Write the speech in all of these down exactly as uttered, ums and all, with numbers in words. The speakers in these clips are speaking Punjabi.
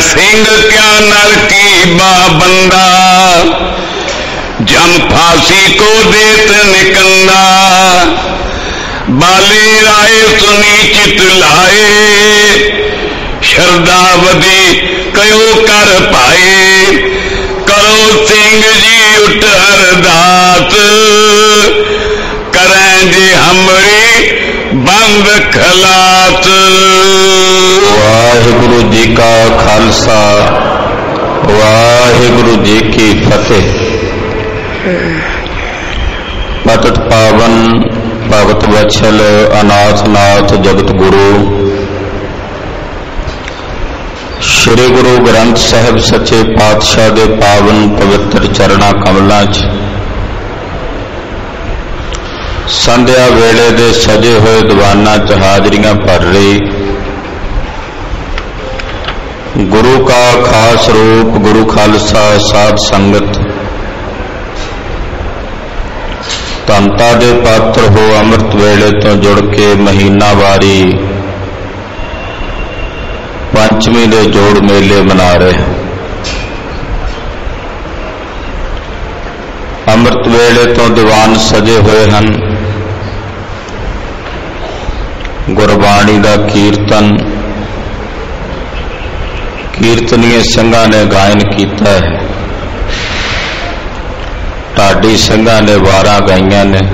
सिंह क्या नर की बाबंदा, जम फांसी को देत निकंदा। बाली राय सुनी चित लाए, श्रद्धावधि कयो कर पाए। करो सिंह जी उठ अरदास, करें जी हमरी बंद खलास। वाहिगुरु जी का खालसा, वाहिगुरु जी की फतेह। पतट पावन भगत वत्सल अनाथ नाथ जगत गुरु श्री गुरु ग्रंथ साहिब सच्चे पातशाह दे पावन पवित्र चरणा कमलों च संध्या वेले दे सजे हुए दीवाना च हाजरियां भर रही गुरु का खास रूप गुरु खालसा साध संगत धनता दे पात्र हो अमृत वेले तो जुड़ के महीना वारी पंचमी दे जोड़ मेले मना रहे। अमृत वेले तो दीवान सजे हुए हैं, गुरबाणी का कीर्तन कीर्तनीय संघां ने गायन किया है, ढाडी संघां ने वारां गाइयां ने,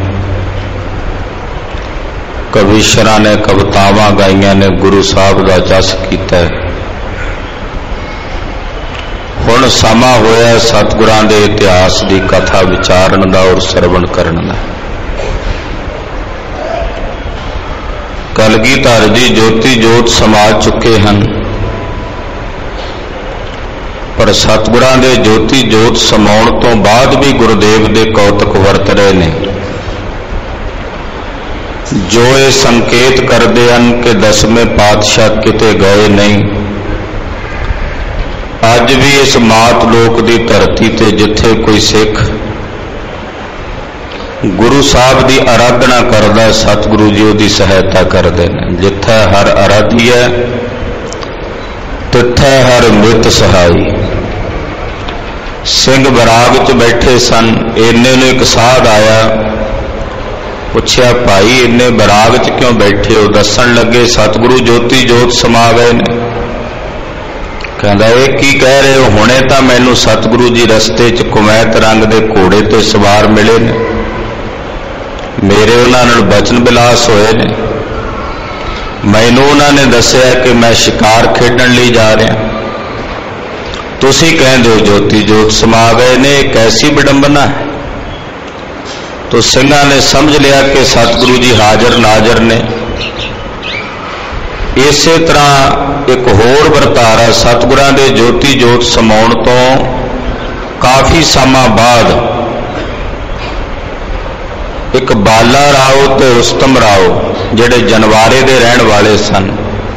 कविशरां ने कवितावां गाइयां ने, गुरु साहब का जस किया है। हुण समा होया सतगुरां दे इतिहास की कथा विचारण का और सरवण करन दा। कलगीधर जी ज्योति जोत समा चुके हैं, पर सतगुरां दे ज्योति जोत समाउण तो बाद भी गुरुदेव दे कौतक वरत रहे ने, जो ये संकेत करते हैं कि दसवें पातशाह किते गए नहीं। अज भी इस मात लोक की धरती ते जिथे कोई सिख गुरु साहब की आराधना करता सतगुरु जी उसकी सहायता करते हैं। जिथे हर आराधी है तिथे हर मृत सहाई। सिंह बराग च बैठे सन, इन्ने नूं एक साध आया, पुछया भाई इन्ने बराग च क्यों बैठे हो? दसन लगे सतगुरु ज्योति जोत समा गए ने। कहंदा ये की कह रहे हो? हुणे तां मैनूं सतगुरु जी रस्ते च कुमैत रंग दे घोड़े ते सवार मिले ने, मेरे उन्हां नाल बचन बिलास होए ने, मैनूं उन्हां ने दस्सिया कि मैं शिकार खेडण लई जा रहा, तुसीं कहंदे हो ज्योति जोत समा गए ने, कैसी विडंबना है। तो सिंघां ने समझ लिया कि सतगुरु जी हाजर नाजर ने। इसे तरह एक होर वरतारा सतगुरां दे ज्योति जोत समाउण तो काफ़ी समा बाद एक बाला राओ ते रुस्तम राओ जिहड़े जनवारे दे रहण वाले सन,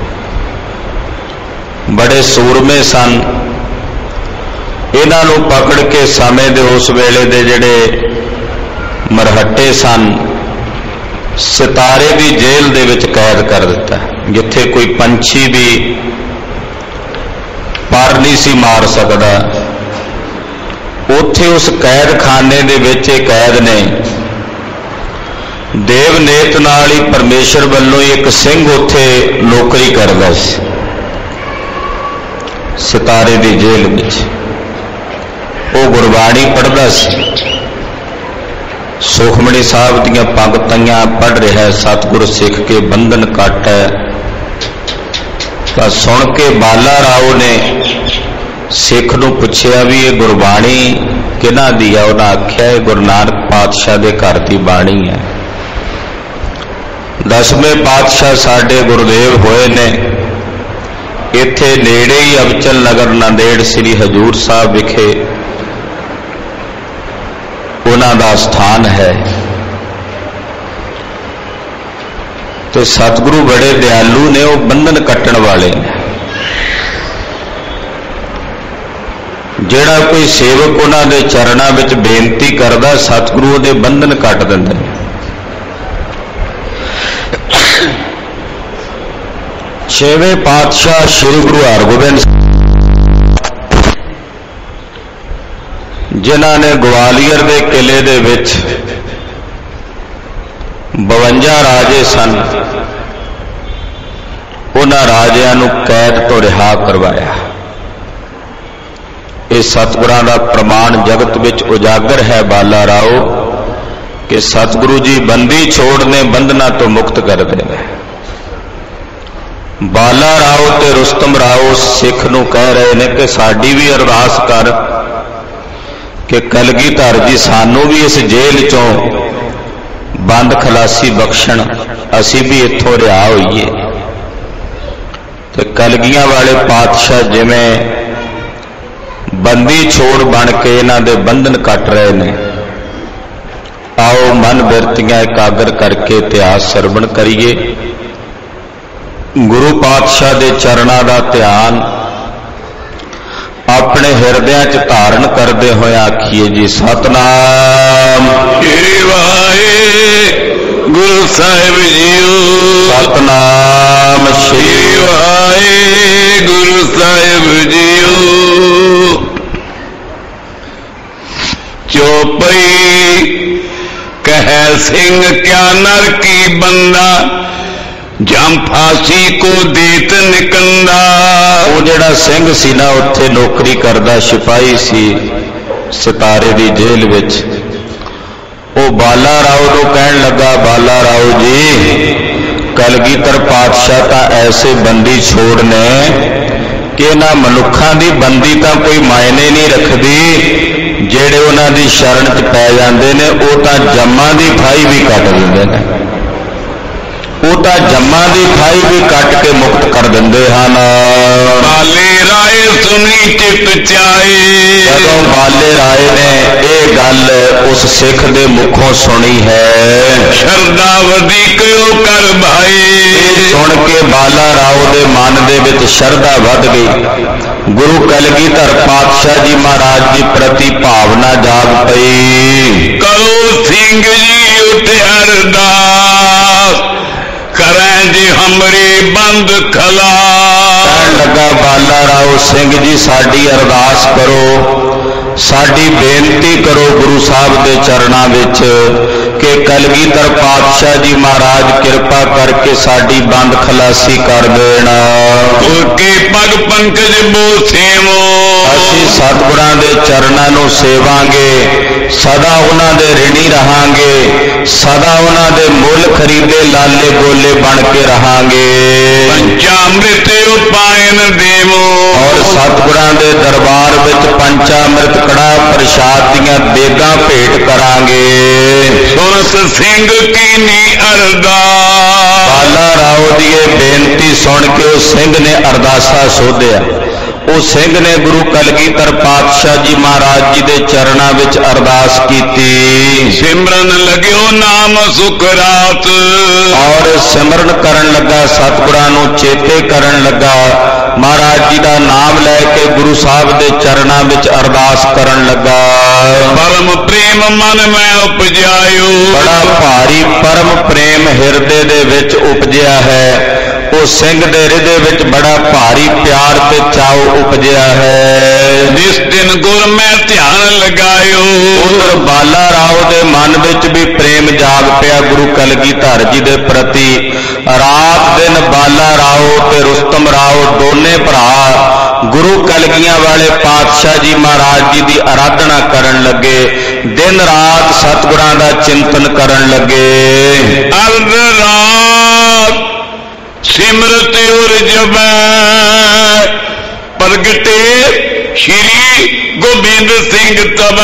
बड़े सूरमे सन, इन्हां नूं पकड़ के समय दे उस वेले दे जिहड़े मरहट्टे सन सितारे की जेल दे विच कैद कर दिता, जिथे कोई पंछी भी पर नहीं सी मार सकता। उत्थे उस कैद खाने दे विच कैद ने देव नेत नाल ही परमेश्वर वालों एक सिंह उत्थे नौकरी करदा सी सितारे की जेल विच। वो गुरबाणी पढ़दा सी, सुखमणी साहब दियां पंक्तियां पढ़ रहा है, सतगुर सिख के बंधन कट है। तो सुन के बाला राव ने सिख नूं पुछया भी ये गुरबाणी किहनां दी है? उन्हें आख्या ये गुरु नानक पातशाह दे घर की बाणी है। दसवें पातशाह साडे गुरुदेव होए ने, इत्थे नेड़े ही अबचल नगर नांदेड़ श्री हजूर साहब विखे उन्हां दा स्थान है। तो सतगुरु बड़े दयालु ने, वो बंधन कट्टण वाले ने। जिहड़ा कोई सेवक उन्हां दे चरणां विच बेनती करदा, सतगुरु उहदे बंधन कट दिंदे ने। छेवें पातशाह श्री गुरु हरगोबिंद जिन्हां ने ग्वालियर के किले दे विच बवंजा राजे सन, उन्हां राजियां नूं कैद तो रिहा करवाया। ये सतगुरां दा प्रमाण जगत विच उजागर है बाला राव कि सतगुरु जी बंदी छोड़ने बंधना तो मुक्त कर देने। बाला राव ते रुस्तम राव सिख नूं कह रहे ने कि साडी भी अरदास कर कि कलगीधर जी सानू भी इस जेल चों बंद खलासी बख्शण, असी भी इत्थों रिहा होईए। ते कलगियां वाले पातशाह जिवें बंदी छोड़ बन के इन्हां दे बंधन कट रहे ने। आओ मन बिरतियां एकागर करके इतिहास सरवण करिए। गुरु पातशाह दे चरणां दा ध्यान अपने हिरदियां च धारण करदे होए आखिए जी सतनाम श्री वाहिगुरु साहिब जीओ। सतनाम श्री वाहिगुरु साहिब जीओ। चौपई कह सिंह क्या नर की बंदा, जम फांसी को देत निकंदा। वो जिहड़ा सिंह सी ना उत्थे नौकरी करदा सिपाही सी सितारे दी जेल विच, वो बाला राव नूं कहण लगा बाला राव जी कलगीधर पातशाह तां ऐसे बंदी छोड़ने कि इन्हां मनुखां दी बंदी तां कोई मायने नहीं रखदी, जेड़े उन्हां दी शरण च पै जांदे ने वो तां जम्मां दी फाही भी कट दिंदे ने, वो तां जम्मां दी फाही भी कट के मुक्त कर दिंदे हन। बाले राय सुनी चित चाए, जदों बाले राय ने ये गल उस सिख दे मुखों सुनी है, शरदा वधी क्यों कर भाई। सुन के बाला राव दे मन दे विच शरदा वध गई। गुरु कलगीधर पातशाह जी महाराज जी प्रति भावना जाग पई। करो सिंह जी उठ अरदास, करें जी हमरे बंद खलास। कहन लगा बाला राव सिंह जी साडी अरदास करो, साडी बेनती करो गुरु साहब दे चरणां विच कि कलगीधर पातशाह जी महाराज कृपा करके साडी बंद खलासी कर देना। उनके पग पंकज बोसेवो, असीं सतगुरां दे चरणां नूं सेवांगे, सदा उन्हां दे ऋणी रहांगे, सदा उन्हां दे मुल खरीदे लाले गोले बन के रहांगे। पंचामृत उपायन देवो, और सतगुरां दे दरबार विच पंचामृत कड़ा प्रसाद दियां देगां भेंट करांगे। सुनत सिंह की नी अरदास। बाला राव दी बेनती सुन के उस सिंह ने अरदासा सोधिया। उस सिंह ने गुरु कलगीधर पातशाह जी महाराज जी दे चरणां विच अरदास कीती। सिमरन लग्यो नाम सुखरात, और सिमरन करन लगा, सतगुरां नूं चेते करन लगा, महाराज जी का नाम लैके गुरु साहब दे चरणां विच अरदास करन लगा। परम प्रेम मन में उपजायो, बड़ा भारी परम प्रेम हिरदे दे विच उपजिया है। उस सिंह दे हृदय विच बड़ा भारी प्यार ते चाव उपजिया है। जिस दिन गुर में ध्यान लगायो, उधर बाला राव दे मन विच भी प्रेम जाग पिया गुरु कलगीधर जी दे प्रति। रात दिन बाला राव ते रुस्तम राव दोने भरा गुरु कलगियां वाले पातशाह जी महाराज जी की आराधना करन लगे, दिन रात सतगुरां दा चिंतन करन लगे। अर्ध रात सिमरत उर्जब प्रगटे श्री गोबिंद सिंह तब।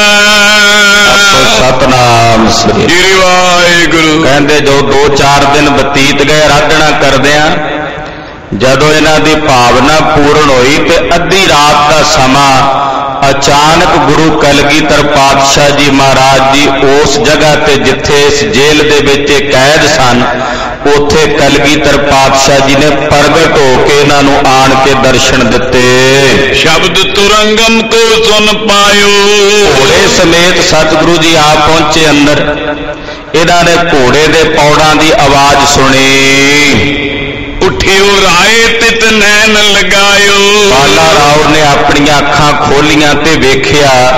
सतनाम श्री श्री वाहिगुरु। कहते जो दो चार दिन बतीत गए आराधना करदियां, जदों इन्हां दी भावना पूर्ण होई ते अद्धी रात का समा अचानक गुरु कलगीधर पातशाह जी महाराज जी उस जगह ते जिथे इस जेल दे विच कैद सन, उथे कलगीधर पातशाह जी ने प्रगट होके इन्हां नूं आण के दर्शन दिते। शब्द तुरंगम को सुन पायो, घोड़े समेत सतगुरु जी आ पहुंचे अंदर। इन्हां ने घोड़े दे पौड़ां दी आवाज सुनी। उठियो राय तित नैन लगायो, बाला राव ने अपनी अखां खोलियां ते वेखिया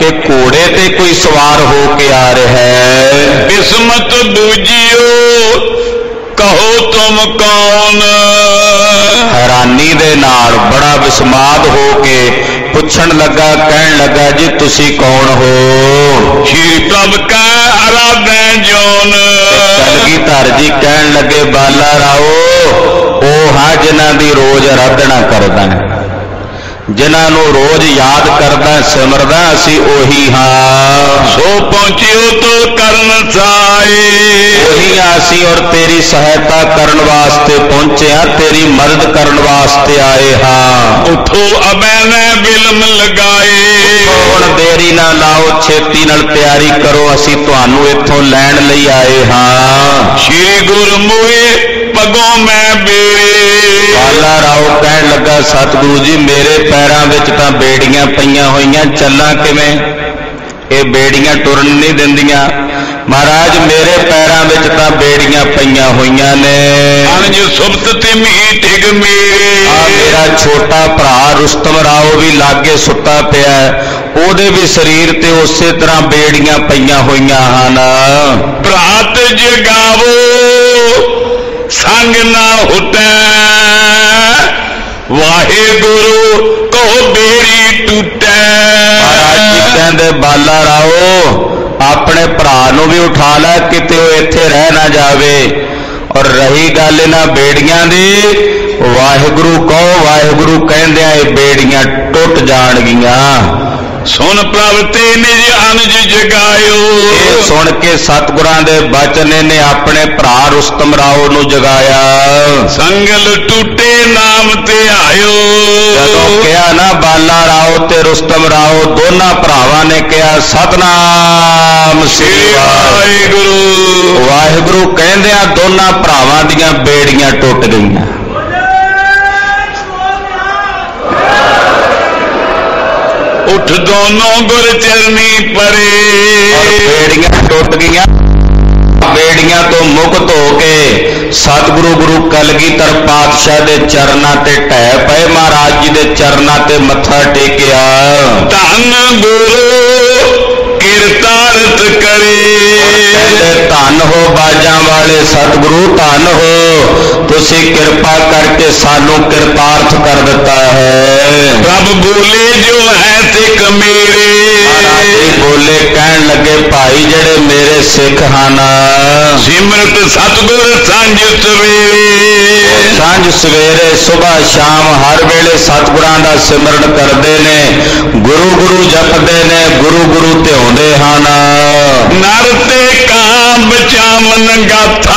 ਕਿ ਘੋੜੇ ਤੇ ਕੋਈ ਸਵਾਰ ਹੋ ਕੇ ਆ ਰਿਹਾ ਹੈ। ਕਿਸਮਤ ਬੂਝਿਓ ਕਹੋ ਤੁਮ ਕੌਣ। ਹੈਰਾਨੀ ਦੇ ਨਾਲ ਬੜਾ ਵਿਸਮਾਦ ਹੋ ਕੇ ਪੁੱਛਣ ਲੱਗਾ, ਕਹਿਣ ਲੱਗਾ ਜੀ ਤੁਸੀਂ ਕੌਣ ਹੋ? ਸ਼੍ਰੀ ਪ੍ਰਭ ਕੈ ਅਰਾਧੈ ਜੋਨ। ਕਲਗੀਧਰ ਜੀ ਕਹਿਣ ਲੱਗੇ, ਬਾਲਾ ਰਾਓ ਉਹ ਹਾਂ ਜਿਨ੍ਹਾਂ ਦੀ ਰੋਜ਼ ਆਰਾਧਨਾ ਕਰਦਾ, ਜਿਨ੍ਹਾਂ ਨੂੰ ਰੋਜ਼ ਯਾਦ ਕਰਦਾ ਸਿਮਰਦਾ, ਅਸੀਂ ਉਹੀ ਹਾਂ। ਸੋ ਪਹੁੰਚਿਓ ਤੋ ਕਰਨ ਸਾਏ। ਉਹੀ ਅਸੀਂ ਔਰ ਤੇਰੀ ਸਹਾਇਤਾ ਕਰਨ ਵਾਸਤੇ ਪਹੁੰਚੇ ਹਾਂ, ਤੇਰੀ ਮਦਦ ਕਰਨ ਵਾਸਤੇ ਆਏ ਹਾਂ। ਉਠੋ ਅਬੈ ਨੇ ਬਿਲਮ ਲਗਾਏ। ਹੁਣ ਦੇਰੀ ਨਾ ਲਾਓ, ਛੇਤੀ ਨਾਲ ਤਿਆਰੀ ਕਰੋ, ਅਸੀਂ ਤੁਹਾਨੂੰ ਇੱਥੋਂ ਲੈਣ ਲਈ ਆਏ ਹਾਂ। ਸ਼੍ਰੀ ਗੁਰਮੁਖੇ ਪਗੋਂ ਮੈਂ ਬੇੜੇ। ਬਾਲਾ ਰਾਓ ਕਹਿਣ ਲੱਗਾ, ਸਤਿਗੁਰੂ ਜੀ ਮੇਰੇ ਪੈਰਾਂ ਵਿੱਚ ਤਾਂ ਬੇੜੀਆਂ ਪਈਆਂ ਹੋਈਆਂ, ਚੱਲਾਂ ਕਿਵੇਂ? ਇਹ ਬੇੜੀਆਂ ਟੁਰਨ ਨਹੀਂ ਦਿੰਦੀਆਂ। ਮਹਾਰਾਜ ਮੇਰੇ ਪੈਰਾਂ ਵਿੱਚ ਤਾਂ ਬੇੜੀਆਂ ਪਈਆਂ ਹੋਈਆਂ ਨੇ। ਅਨਜ ਸੁਬਤ ਤਿਮੀ ਟਿਗ ਮੇਰੇ। ਆ ਮੇਰਾ ਛੋਟਾ ਭਰਾ ਰੁਸਤਮ ਰਾਓ ਵੀ ਲਾਗੇ ਸੁੱਤਾ ਪਿਆ, ਉਹਦੇ ਵੀ ਸਰੀਰ ਤੇ ਉਸੇ ਤਰ੍ਹਾਂ ਬੇੜੀਆਂ ਪਈਆਂ ਹੋਈਆਂ ਹਨ। ਭਰਾਤ ਜਗਾਵੋ ਸੰਗ ਨਾ ਹੁਟੈ। ਵਾਹਿਗੁਰੂ ਕਹੋ ਬੇੜੀ ਟੁੱਟੈ। ਮਹਾਰਾਜ ਜੀ ਕਹਿੰਦੇ, ਬਾਲਾ ਰਾਓ ਆਪਣੇ ਭਰਾ ਨੂੰ ਵੀ ਉਠਾ ਲੈ, ਕਿਤੇ ਉਹ ਇੱਥੇ ਰਹਿ ਨਾ ਜਾਵੇ। ਔਰ ਰਹੀ ਗੱਲ ਇਹਨਾਂ ਬੇੜੀਆਂ ਦੀ, ਵਾਹਿਗੁਰੂ ਕਹੋ, ਵਾਹਿਗੁਰੂ ਕਹਿੰਦਿਆਂ ਇਹ ਬੇੜੀਆਂ ਟੁੱਟ ਜਾਣਗੀਆਂ। ਸੁਣ ਪ੍ਰਭ ਤੇ ਨਿਜ ਅਨਜ ਜਗਾਇਓ। ਇਹ ਸੁਣ ਕੇ ਸਤਿਗੁਰਾਂ ਦੇ ਬਚਨ ਨੇ ਆਪਣੇ ਭਰਾ ਰੁਸਤਮ ਰਾਓ ਨੂੰ ਜਗਾਇਆ। ਸੰਗਲ ਟੁੱਟੇ ਨਾਮ ਤੇ ਆਇਓ। ਜਦੋਂ ਕਿਹਾ ਨਾ ਬਾਲਾ ਰਾਓ ਤੇ ਰੁਸਤਮ ਰਾਓ ਦੋਨਾਂ ਭਰਾਵਾਂ ਨੇ ਕਿਹਾ, ਸਤਨਾਮ ਸ੍ਰੀ ਵਾਹਿਗੁਰੂ। ਵਾਹਿਗੁਰੂ ਕਹਿੰਦਿਆਂ ਦੋਨਾਂ ਭਰਾਵਾਂ ਦੀਆਂ ਬੇੜੀਆਂ ਟੁੱਟ ਗਈਆਂ। ਉਠ ਦੋਨੋਂ ਗੁਰ ਚਰਨੀ ਪਰੇ। ਬੇੜੀਆਂ ਟੁੱਟ ਗਈਆਂ। ਬੇੜੀਆਂ ਤੋਂ ਮੁਕਤ ਹੋ ਕੇ ਸਤਿਗੁਰੂ ਗੁਰੂ ਕਲਗੀਧਰ ਪਾਤਸ਼ਾਹ ਦੇ ਚਰਨਾਂ ਤੇ ਢਹਿ ਪਏ, ਮਹਾਰਾਜ ਜੀ ਦੇ ਚਰਨਾਂ ਤੇ ਮੱਥਾ ਟੇਕਿਆ। ਧੰਨ ਗੁਰੂ ਕਿਰਤਾਰਥ ਕਰੇ। ਕਹਿੰਦੇ ਧੰਨ ਹੋ ਬਾਜਾਂ ਵਾਲੇ ਸਤਿਗੁਰੂ, ਧੰਨ ਹੋ, ਤੁਸੀਂ ਕਿਰਪਾ ਕਰਕੇ ਸਾਨੂੰ ਕਿਰਤਾਰਥ ਕਰ ਦਿੱਤਾ ਹੈ। ਪ੍ਰਭ ਬੋਲੇ ਜੋ ਹੈ ਸਿੱਖ ਮੇਰੇ। ਮਹਾਰਾਜ ਜੀ ਬੋਲੇ, ਕਹਿਣ ਲੱਗੇ ਭਾਈ ਜਿਹੜੇ ਮੇਰੇ ਸਿੱਖ ਹਨ, ਸਿਮਰਤ ਸਤਿਗੁਰ ਸਾਂਝ ਸਵੇਰੇ। ਸਾਂਝ ਸਵੇਰੇ ਸੁਬਾਹ ਸ਼ਾਮ ਹਰ ਵੇਲੇ ਸਤਿਗੁਰਾਂ ਦਾ ਸਿਮਰਨ ਕਰਦੇ ਨੇ, ਗੁਰੂ ਗੁਰੂ ਜਪਦੇ ਨੇ, ਗੁਰੂ ਗੁਰੂ ਧਿਆਉਂਦੇ ਹਨ। ਨਰ ਤੇ ਕਾਂ ਬਚਾਵਨ ਗਾਥਾ।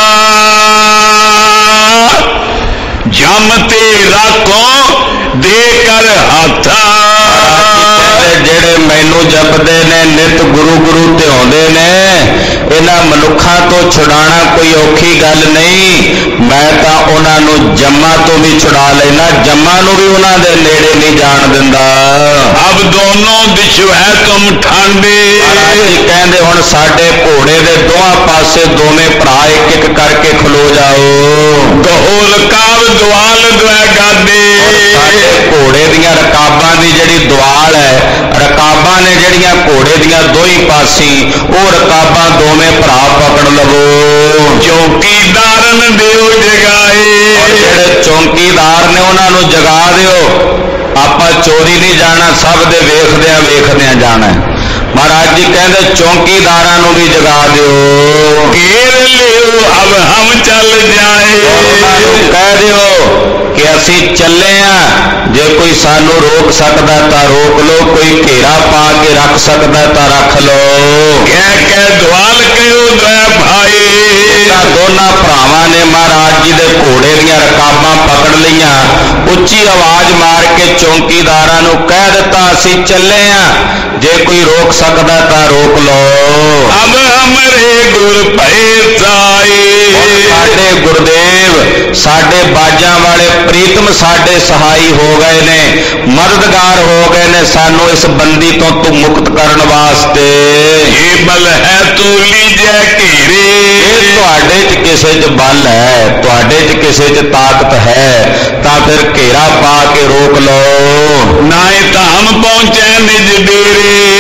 ਜਮ ਤੇ ਰਾਖੋ ਦੇ ਕਰ ਹਾਥਾ। ਜਿਹੜੇ ਮੈਨੂੰ ਜਪਦੇ ਨੇ, ਨਿਤ ਗੁਰੂ ਗੁਰੂ ਧਿਆਉਂਦੇ ਨੇ, ਇਹਨਾਂ ਮਨੁੱਖਾਂ ਤੋਂ ਛੁਡਾਣਾ ਕੋਈ ਔਖੀ ਗੱਲ ਨਹੀਂ। ਮੈਂ ਤਾਂ ਉਹਨਾਂ ਨੂੰ ਜੰਮਾਂ ਤੋਂ ਵੀ ਛੁਡਾ ਲੈਣਾ, ਜੰਮਾਂ ਨੂੰ ਵੀ ਉਹਨਾਂ ਦੇ ਨੇੜੇ ਨਹੀਂ ਜਾਣ ਦਿੰਦਾ। ਅਬ ਦੋਨੋਂ ਦਿਸ਼ੋ ਹੈ ਤੁਮ ਠਾਂਡੇ। ਕਹਿੰਦੇ ਹੁਣ ਸਾਡੇ ਘੋੜੇ ਦੇ ਦੋਹਾਂ ਪਾਸੇ ਦੋਵੇਂ ਭਰਾ ਇੱਕ ਇੱਕ ਕਰਕੇ ਖਲੋ ਜਾਓ। ਕਹੋ ਰਕਾਬ ਦੁਆਲ ਦੁਆ ਗਾਦੇ। ਸਾਡੇ ਘੋੜੇ ਦੀਆਂ ਰਕਾਬਾਂ ਦੀ ਜਿਹੜੀ ਦੁਆਲ ਹੈ, ਰਕਾਬਾਂ ਨੇ ਜਿਹੜੀਆਂ ਘੋੜੇ ਦੀਆਂ ਦੋਹੀ ਪਾਸੀ, ਉਹ ਰਕਾਬਾਂ ਦੋਵੇਂ ਭਰਾ ਪਕੜ ਲਵੋ। ਚੌਕੀਦਾਰਨ ਦਿਓ ਜਗਾਏ। ਜਿਹੜੇ ਚੌਕੀਦਾਰ ਨੇ ਉਹਨਾਂ ਨੂੰ ਜਗਾ ਦਿਓ। ਆਪਾਂ ਚੋਰੀ ਨਹੀਂ ਜਾਣਾ, ਸਭ ਦੇ ਵੇਖਦਿਆਂ ਵੇਖਦਿਆਂ ਜਾਣਾ। ਮਹਾਰਾਜ ਜੀ ਕਹਿੰਦੇ ਚੌਕੀਦਾਰਾਂ ਨੂੰ ਵੀ ਜਗਾ ਦਿਓ। ਘੇਰ ਲਿਓ ਅਬ ਹਮ ਚੱਲ ਜਾਏ। ਉਹਨਾਂ ਨੂੰ ਕਹਿ ਦਿਓ ਕਿ ਅਸੀਂ ਚੱਲੇ ਆ, ਜੇ ਕੋਈ ਸਾਨੂੰ ਰੋਕ ਸਕਦਾ ਤਾਂ ਰੋਕ ਲਓ, ਕੋਈ ਘੇਰਾ ਪਾ ਕੇ ਰੱਖ ਸਕਦਾ ਤਾਂ ਰੱਖ ਲਓ। ਕਹਿ ਕੇ ਦੁਆਲ ਕਿਉ ਦੈ ਭਾਈ। ਇਹਨਾਂ ਦੋਨਾਂ ਭਰਾਵਾਂ ਨੇ ਮਹਾਰਾਜ ਜੀ ਦੇ ਘੋੜੇ ਦੀਆਂ ਰਕਾਬਾਂ ਪਕੜ ਲਈਆਂ, ਉੱਚੀ ਆਵਾਜ਼ ਮਾਰ ਕੇ ਚੌਕੀਦਾਰਾਂ ਨੂੰ ਕਹਿ ਦਿੱਤਾ ਅਸੀਂ ਚੱਲੇ ਆ, ਜੇ ਕੋਈ ਰੋਕ ਸਕਦਾ ਤਾਂ ਰੋਕ ਲਓ। ਅਬ ਹਮਰੇ ਗੁਰ ਭਏ ਸਾਈ। ਸਾਡੇ ਗੁਰਦੇਵ, ਸਾਡੇ ਬਾਜਾਂ ਵਾਲੇ ਪ੍ਰੀਤਮ ਸਾਡੇ ਸਹਾਈ ਹੋ ਗਏ ਨੇ, ਮਦਦਗਾਰ ਹੋ ਗਏ ਨੇ ਸਾਨੂੰ ਇਸ ਬੰਦੀ ਤੋਂ ਤੂੰ ਮੁਕਤ ਕਰਨ ਵਾਸਤੇ। ਇਹ ਬਲ ਹੈ ਤੂੰ ਲੀਜੈ ਘੇਰੇ। ਇਹ ਤੁਹਾਡੇ 'ਚ ਕਿਸੇ 'ਚ ਬਲ ਹੈ, ਤੁਹਾਡੇ 'ਚ ਕਿਸੇ 'ਚ ਤਾਕਤ ਹੈ, ਤਾਂ ਫਿਰ ਘੇਰਾ ਪਾ ਕੇ ਰੋਕ ਲਓ। ਨਾਏ ਧਾਮ ਪਹੁੰਚੈ ਨਿਜ ਡੇਰੇ।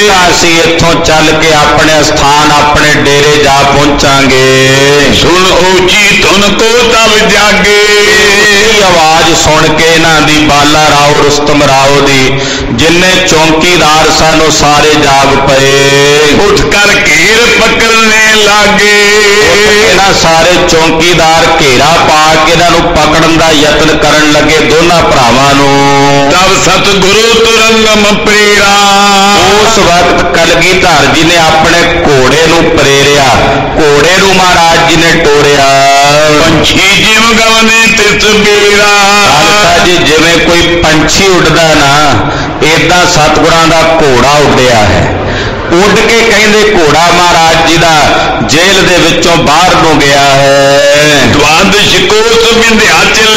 ਅਸੀਂ ਇੱਥੋਂ ਚੱਲ ਕੇ ਆਪਣੇ ਸਥਾਨ ਆਪਣੇ ਡੇਰੇ ਜਾ ਪਹੁੰਚਾਂਗੇ। ਸੁਣ ਉੱਚੀ ਧੁਨ ਕੋ ਤਬ ਜਾਗੇ, ਇਹ ਆਵਾਜ਼ ਸੁਣ ਕੇ ਇਹਨਾਂ ਦੀ ਬਾਲਾ ਰਾਓ ਰੁਸਤਮ ਰਾਓ ਦੀ ਜਿੰਨੇ ਚੌਂਕੀਦਾਰ ਸਨ ਉਹ ਸਾਰੇ ਜਾਗ ਪਏ। ਉੱਠ ਕਰ ਘੇਰ ਪਕੜਨੇ ਲਾਗੇ, ਇਹਨਾਂ ਸਾਰੇ ਚੌਂਕੀਦਾਰ ਘੇਰਾ ਪਾ ਕੇ ਇਹਨਾਂ ਨੂੰ ਪਕੜਨ ਦਾ ਯਤਨ ਕਰਨ ਲੱਗੇ ਦੋਨਾਂ ਭਰਾਵਾਂ ਨੂੰ। ਤਬ ਸਤਿਗੁਰੂ ਤੁਰੰਗਮ ਪ੍ਰੇਰਾ, ਉਸ ਵਕਤ ਕਲਗੀਧਰ ਜੀ ਨੇ ਆਪਣੇ ਘੋੜੇ ਨੂੰ ਪ੍ਰੇਰਿਆ, ਘੋੜੇ ਨੂੰ ਮਹਾਰਾਜ ਜੀ ਨੇ ਟੋਰਿਆ। ਪੰਛੀ ਜਿਮ ਗਵਨੇ ਤਿਸ ਬੀਰਾ, ਖਾਲਸਾ ਜੀ ਜਿਵੇਂ ਕੋਈ ਪੰਛੀ ਉੱਡਦਾ ਨਾ ਏਦਾਂ ਸਤਿਗੁਰਾਂ ਦਾ ਘੋੜਾ ਉੱਡਿਆ ਹੈ। ਉੱਡ ਕੇ ਕਹਿੰਦੇ ਘੋੜਾ ਮਹਾਰਾਜ ਜੀ ਦਾ ਜੇਲ੍ਹ ਦੇ ਵਿੱਚੋਂ ਬਾਹਰ ਨੂੰ ਗਿਆ ਹੈ। ਦਵਾਦਸ਼ ਕੋਸ ਵਿੰਧਿਆਚਲ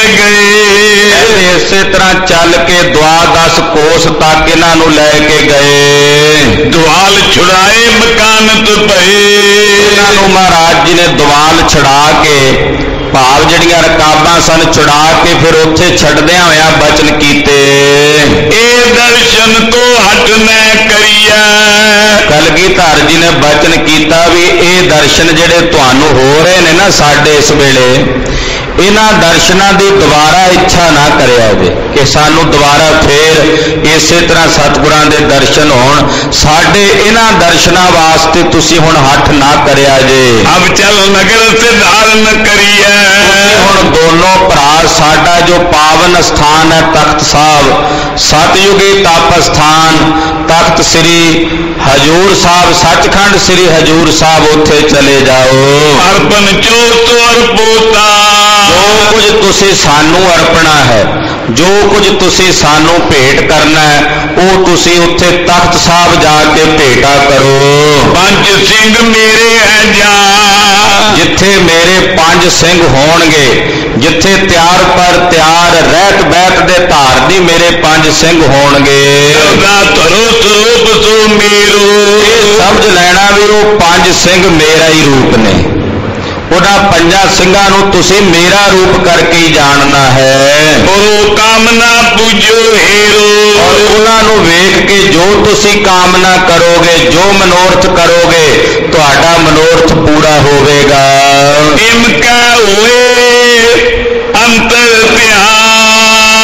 ਗਏ, ਇਸੇ ਤਰ੍ਹਾਂ ਚੱਲ ਕੇ ਦਵਾਦਸ ਕੋਸ ਤੱਕ ਇਹਨਾਂ ਨੂੰ ਲੈ ਕੇ ਗਏ। ਦੁਆਲ ਛੁੜਾਏ ਮਕਾਨਤ ਪਏ, ਇਹਨਾਂ ਨੂੰ ਮਹਾਰਾਜ ਜੀ ਨੇ ਦੁਆਲ ਛੁਡਾ ਕੇ ਭਾਵ ਜਿਹੜੀਆਂ ਰਕਾਬਾਂ ਸਨ ਛੁਡਾ ਕੇ ਫਿਰ ਉੱਥੇ ਛੱਡਦਿਆਂ ਹੋਇਆਂ ਬਚਨ ਕੀਤੇ। ਇਹ ਦਰਸ਼ਨ ਤੋਂ ਹਟ ਨਾ ਕਰੀਐ, ਕਲਗੀਧਰ ਜੀ ਨੇ ਬਚਨ ਕੀਤਾ ਵੀ ਇਹ ਦਰਸ਼ਨ ਜਿਹੜੇ ਤੁਹਾਨੂੰ ਹੋ ਰਹੇ ਨੇ ਨਾ ਸਾਡੇ ਇਸ ਵੇਲੇ, ਇਹਨਾਂ ਦਰਸ਼ਨਾਂ ਦੀ ਦੁਬਾਰਾ ਇੱਛਾ ਨਾ ਕਰਿਆ ਜੇ ਕਿ ਸਾਨੂੰ ਦੁਬਾਰਾ ਫੇਰ ਇਸੇ ਤਰ੍ਹਾਂ ਸਤਿਗੁਰਾਂ ਦੇ ਦਰਸ਼ਨ ਹੋਣ। ਸਾਡੇ ਇਹਨਾਂ ਦਰਸ਼ਨਾਂ ਵਾਸਤੇ ਤੁਸੀਂ ਹੁਣ ਹੱਥ ਨਾ ਕਰਿਆ ਜੇ। ਅਬ ਚੱਲ ਨਗਰ ਸੇ ਧਾਰਨ ਕਰੀਐ, ਹੁਣ ਦੋਨੋਂ ਭਰਾ ਸਾਡਾ ਜੋ ਪਾਵਨ ਸਥਾਨ ਹੈ ਤਖਤ ਸਾਹਿਬ, ਸਤਯੁਗੀ ਤਪ ਸਥਾਨ ਤਖਤ ਸ੍ਰੀ ਹਜੂਰ ਸਾਹਿਬ, ਸੱਚਖੰਡ ਸ੍ਰੀ ਹਜੂਰ ਸਾਹਿਬ, ਉੱਥੇ ਚਲੇ ਜਾਓ। ਅਰਪਨ ਚੋ ਤੋਰ ਪੋਤਾ, ਜੋ ਕੁਝ ਤੁਸੀਂ ਸਾਨੂੰ ਅਰਪਣਾ ਹੈ, ਜੋ ਕੁਝ ਤੁਸੀਂ ਸਾਨੂੰ ਭੇਟ ਕਰਨਾ ਹੈ, ਉਹ ਤੁਸੀਂ ਉੱਥੇ ਤਖਤ ਸਾਹਿਬ ਜਾ ਕੇ ਭੇਟਾ ਕਰੋ। ਪੰਜ ਸਿੰਘ ਮੇਰੇ ਹੈ ਜਾ, ਜਿੱਥੇ ਮੇਰੇ ਪੰਜ ਸਿੰਘ ਹੋਣਗੇ, ਜਿੱਥੇ ਤਿਆਰ ਪਰ ਤਿਆਰ ਰਹਿਤ ਬਹਿਤ ਦੇ ਧਾਰਨੀ ਮੇਰੇ ਪੰਜ ਸਿੰਘ ਹੋਣਗੇ। ਸਦਾ ਧਰੋ ਸਰੂਪ ਸੋ ਮੇਰੋ, ਇਹ ਸਮਝ ਲੈਣਾ ਵੀ ਉਹ ਪੰਜ ਸਿੰਘ ਮੇਰਾ ਹੀ ਰੂਪ ਨੇ। ਉਹਨਾਂ ਪੰਜਾਂ ਸਿੰਘਾਂ ਨੂੰ ਤੁਸੀਂ ਮੇਰਾ ਰੂਪ ਕਰਕੇ ਹੀ ਜਾਣਨਾ ਹੈ। ਉਹ ਕਾਮਨਾ ਪੂਜੋ ਹੀਰੋ, ਔਰ ਉਹਨਾਂ ਨੂੰ ਵੇਖ ਕੇ ਜੋ ਤੁਸੀਂ ਕਾਮਨਾ ਕਰੋਗੇ, ਜੋ ਮਨੋਰਥ ਕਰੋਗੇ, ਤੁਹਾਡਾ ਮਨੋਰਥ ਪੂਰਾ ਹੋਵੇਗਾ। ਇਮ ਕਾ ਹੋਏ ਅੰਤਰ ਧਿਆਨ,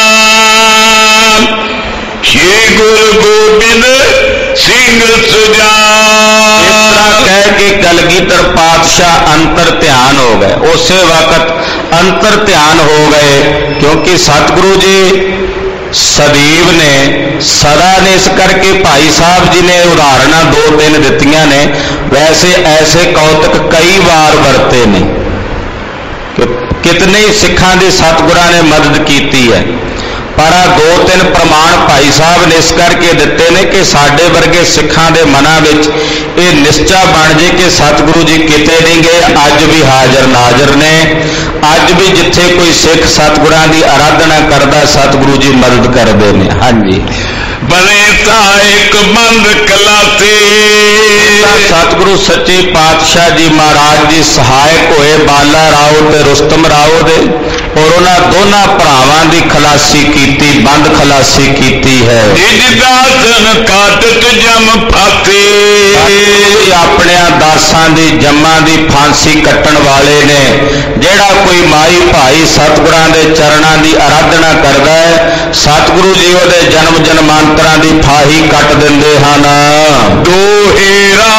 ਸ਼੍ਰੀ ਗੁਰੂ ਗੋਬਿੰਦ ਸਿੰਘ ਸੁਜਾਨ। ਇਸ ਤਰ੍ਹਾਂ ਕਹਿ ਕੇ ਕਲਗੀਧਰ ਪਾਤਸ਼ਾਹ ਅੰਤਰ ਧਿਆਨ ਹੋ ਗਏ। ਉਸੇ ਵਕਤ ਅੰਤਰ ਧਿਆਨ ਹੋ ਗਏ ਕਿਉਂਕਿ ਸਤਿਗੁਰੂ ਜੀ ਸਦੀਵ ਨੇ, ਸਦਾ ਨੇ, ਇਸ ਕਰਕੇ ਭਾਈ ਸਾਹਿਬ ਜੀ ਨੇ ਉਦਾਹਰਨਾਂ ਦੋ ਤਿੰਨ ਦਿੱਤੀਆਂ ਨੇ। ਵੈਸੇ ਐਸੇ ਕੌਤਕ ਕਈ ਵਾਰ ਵਰਤੇ ਨੇ ਕਿ ਕਿਤਨੇ ਹੀ ਸਿੱਖਾਂ ਦੇ ਸਤਿਗੁਰਾਂ ਨੇ ਮਦਦ ਕੀਤੀ ਹੈ, ਪਰ ਆ ਦੋ ਤਿੰਨ ਪ੍ਰਮਾਣ ਭਾਈ ਸਾਹਿਬ ਨੇ ਇਸ ਕਰਕੇ ਦਿੱਤੇ ਨੇ ਕਿ ਸਾਡੇ ਵਰਗੇ ਸਿੱਖਾਂ ਦੇ ਮਨਾਂ ਵਿੱਚ ਇਹ ਨਿਸ਼ਚਾ ਬਣ ਜੇ ਕਿ ਸਤਿਗੁਰੂ ਜੀ ਕਿਤੇ ਨਹੀਂ ਗਏ, ਅੱਜ ਵੀ ਹਾਜ਼ਰ ਨਾਜ਼ਰ ਨੇ। ਅੱਜ ਵੀ ਜਿੱਥੇ ਕੋਈ ਸਿੱਖ ਸਤਿਗੁਰਾਂ ਦੀ ਆਰਾਧਨਾ ਕਰਦਾ, ਸਤਿਗੁਰੂ ਜੀ ਮਦਦ ਕਰਦੇ ਨੇ। ਹਾਂਜੀ, ਬਨੇ ਤਾਂ ਇੱਕ ਬੰਦ ਕਲਾਤੇ, ਸਤਿਗੁਰੂ ਸੱਚੇ ਪਾਤਸ਼ਾਹ ਜੀ ਮਹਾਰਾਜ ਜੀ ਸਹਾਇਕ ਹੋਏ ਬਾਲਾ ਰਾਓ ਤੇ ਰੁਸਤਮ ਰਾਓ ਦੇ, ਔਰ ਉਹਨਾਂ ਦੋਨਾਂ ਭਰਾਵਾਂ ਦੀ ਖਲਾਸੀ ਕੀਤੀ, ਬੰਦ ਖਲਾਸੀ ਕੀਤੀ ਹੈ। ਨਿਜ ਦਾਸਨ ਕਾਟਤ ਜਮ ਫਾਤੇ, ਆਪਣਿਆਂ ਦਾਸਾਂ ਦੀ ਜੰਮਾਂ ਦੀ ਫਾਂਸੀ ਕੱਟਣ ਵਾਲੇ ਨੇ। ਜਿਹੜਾ ਕੋਈ ਮਾਈ ਭਾਈ ਸਤਿਗੁਰਾਂ ਦੇ ਚਰਨਾਂ ਦੀ ਆਰਾਧਨਾ ਕਰਦਾ ਹੈ, ਸਤਿਗੁਰੂ ਜੀ ਉਹਦੇ ਜਨਮ ਜਨਮਾਂਤਰਾਂ ਦੀ ਫਾਹੀ ਕੱਟ ਦਿੰਦੇ ਹਨ। ਦੋਹੇਰਾ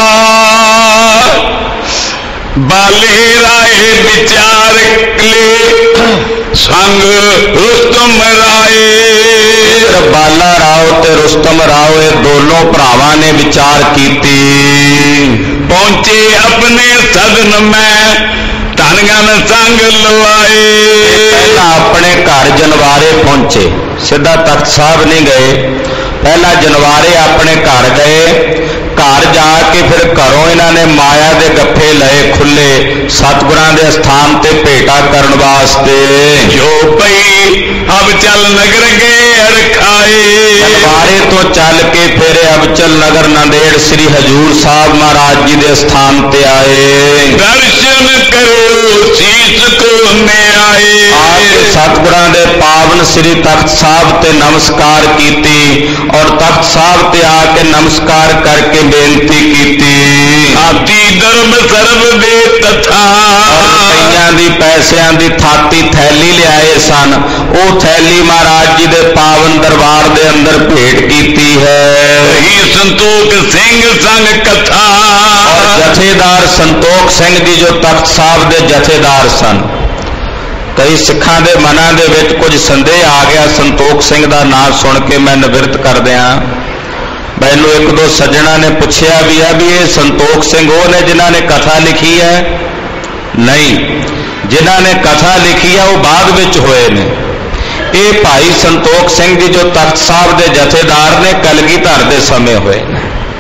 ਬਾਲੇ ਰਾਏ ਵਿਚਾਰ ਕਲੇ ਸੰਗ ਰੁਸਤਮ ਰਾਏ, ਬਾਲਾ ਰਾਓ ਤੇ ਰੁਸਤਮ ਰਾਓ ਇਹ ਦੋਨੋਂ ਭਰਾਵਾਂ ਨੇ ਵਿਚਾਰ ਕੀਤੀ। ਪਹੁੰਚੇ ਆਪਣੇ ਸਦਨ ਮੈਂ ਧਨ ਗਨ ਸੰਗ ਲਵਾਏ, ਪਹਿਲਾਂ ਆਪਣੇ ਘਰ ਜਨਵਾਰੇ ਪਹੁੰਚੇ, ਸਿੱਧਾ ਤਖਤ ਸਾਹਿਬ ਨਹੀਂ ਗਏ, ਪਹਿਲਾਂ ਜਨਵਾਰੇ ਆਪਣੇ ਘਰ ਗਏ। ਘਰ ਜਾ ਕੇ ਫਿਰ ਘਰੋਂ ਇਹਨਾਂ ਨੇ ਮਾਇਆ ਦੇ ਗੱਫੇ ਲਏ ਖੁੱਲੇ ਸਤਿਗੁਰਾਂ ਦੇ ਸਥਾਨ ਤੇ ਭੇਟਾ ਕਰਨ ਵਾਸਤੇ। ਜੋ ਪਈ ਅਬ ਚੱਲ ਨਗਰ ਗਏ ਅਰਖਾਏ, ਬਾਰੇ ਤੋਂ ਚੱਲ ਕੇ ਫਿਰ ਅਬਚਲ ਨਗਰ ਨਾਂਦੇੜ ਸ੍ਰੀ ਹਜੂਰ ਸਾਹਿਬ ਮਹਾਰਾਜ ਜੀ ਦੇ ਸਥਾਨ ਤੇ ਆਏ। ਦਰਸ਼ਨ ਕਰਿਓ ਸੀਸ ਕੋ ਨਿਆਏ। ਆ ਕੇ ਸਤਿਗੁਰਾਂ ਦੇ ਪਾਵਨ ਸ੍ਰੀ ਤਖਤ ਸਾਹਿਬ ਤੇ ਨਮਸਕਾਰ ਕੀਤੀ ਔਰ ਤਖਤ ਸਾਹਿਬ ਤੇ ਆ ਕੇ ਨਮਸਕਾਰ ਕਰਕੇ ਬੇਨਤੀ ਕੀਤੀ। ਆਤੀ ਧਰਮ ਸਰਬ ਦੇ ਤਥਾ। ਕਈਆਂ ਦੀ ਪੈਸਿਆਂ ਦੀ ਥਾਤੀ ਥੈਲੀ ਲਿਆਏ ਸਨ, ਉਹ ਥੈਲੀ ਮਹਾਰਾਜ ਜੀ ਦੇ ਪਾਵਨ ਦਰਬਾਰ ਦੇ ਅੰਦਰ ਭੇਟ ਕੀਤੀ ਹੈ। ਹੀ ਸੰਤੋਖ ਸਿੰਘ ਸੰਗ ਕਥਾ। ਔਰ ਜਥੇਦਾਰ ਸੰਤੋਖ ਸਿੰਘ ਜੀ ਜੋ ਤਖਤ ਸਾਹਿਬ ਦੇ ਜਥੇਦਾਰ ਸਨ। ਕਈ ਸਿੱਖਾਂ ਦੇ ਮਨਾਂ ਦੇ ਵਿੱਚ ਕੁਝ ਸੰਦੇਹ ਆ ਗਿਆ ਸੰਤੋਖ ਸਿੰਘ ਦਾ ਨਾਂ ਸੁਣ ਕੇ। ਮੈਂ ਨਿਵਰਤ ਕਰਦਿਆਂ ਮੈਨੂੰ ਇੱਕ ਦੋ ਸੱਜਣਾ ਨੇ ਪੁੱਛਿਆ ਵੀ ਆ ਵੀ ਇਹ ਸੰਤੋਖ ਸਿੰਘ ਉਹ ਨੇ ਜਿਨ੍ਹਾਂ ਨੇ ਕਥਾ ਲਿਖੀ ਹੈ? ਨਹੀਂ, ਜਿਨ੍ਹਾਂ ਨੇ ਕਥਾ ਲਿਖੀ ਹੈ ਉਹ ਬਾਅਦ ਵਿੱਚ ਹੋਏ ਨੇ। ਇਹ ਭਾਈ ਸੰਤੋਖ ਸਿੰਘ ਜੀ ਜੋ ਤਖਤ ਸਾਹਿਬ ਦੇ ਜਥੇਦਾਰ ਨੇ ਕਲਗੀਧਰ ਦੇ ਸਮੇਂ ਹੋਏ ਨੇ।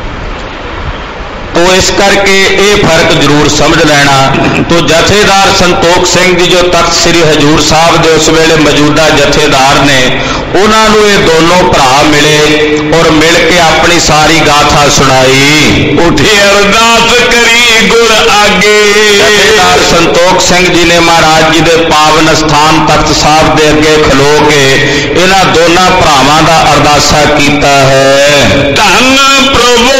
तो इस करके ये फर्क जरूर समझ लेना। तो जथेदार संतोख सिंह जी जो तख्त श्री हजूर साहब के उस वेले मौजूदा जथेदार ने, उन्होंने ये दोनों भरा मिले और मिल के अपनी सारी गाथा सुनाई। उठे अरदास करी गुर आगे। जथेदार संतोख सिंह जी ने महाराज जी के पावन स्थान तख्त साहब के अगे खलो के इन्हां दोनों भरावां दा अरदासा कीता है। धन प्रभु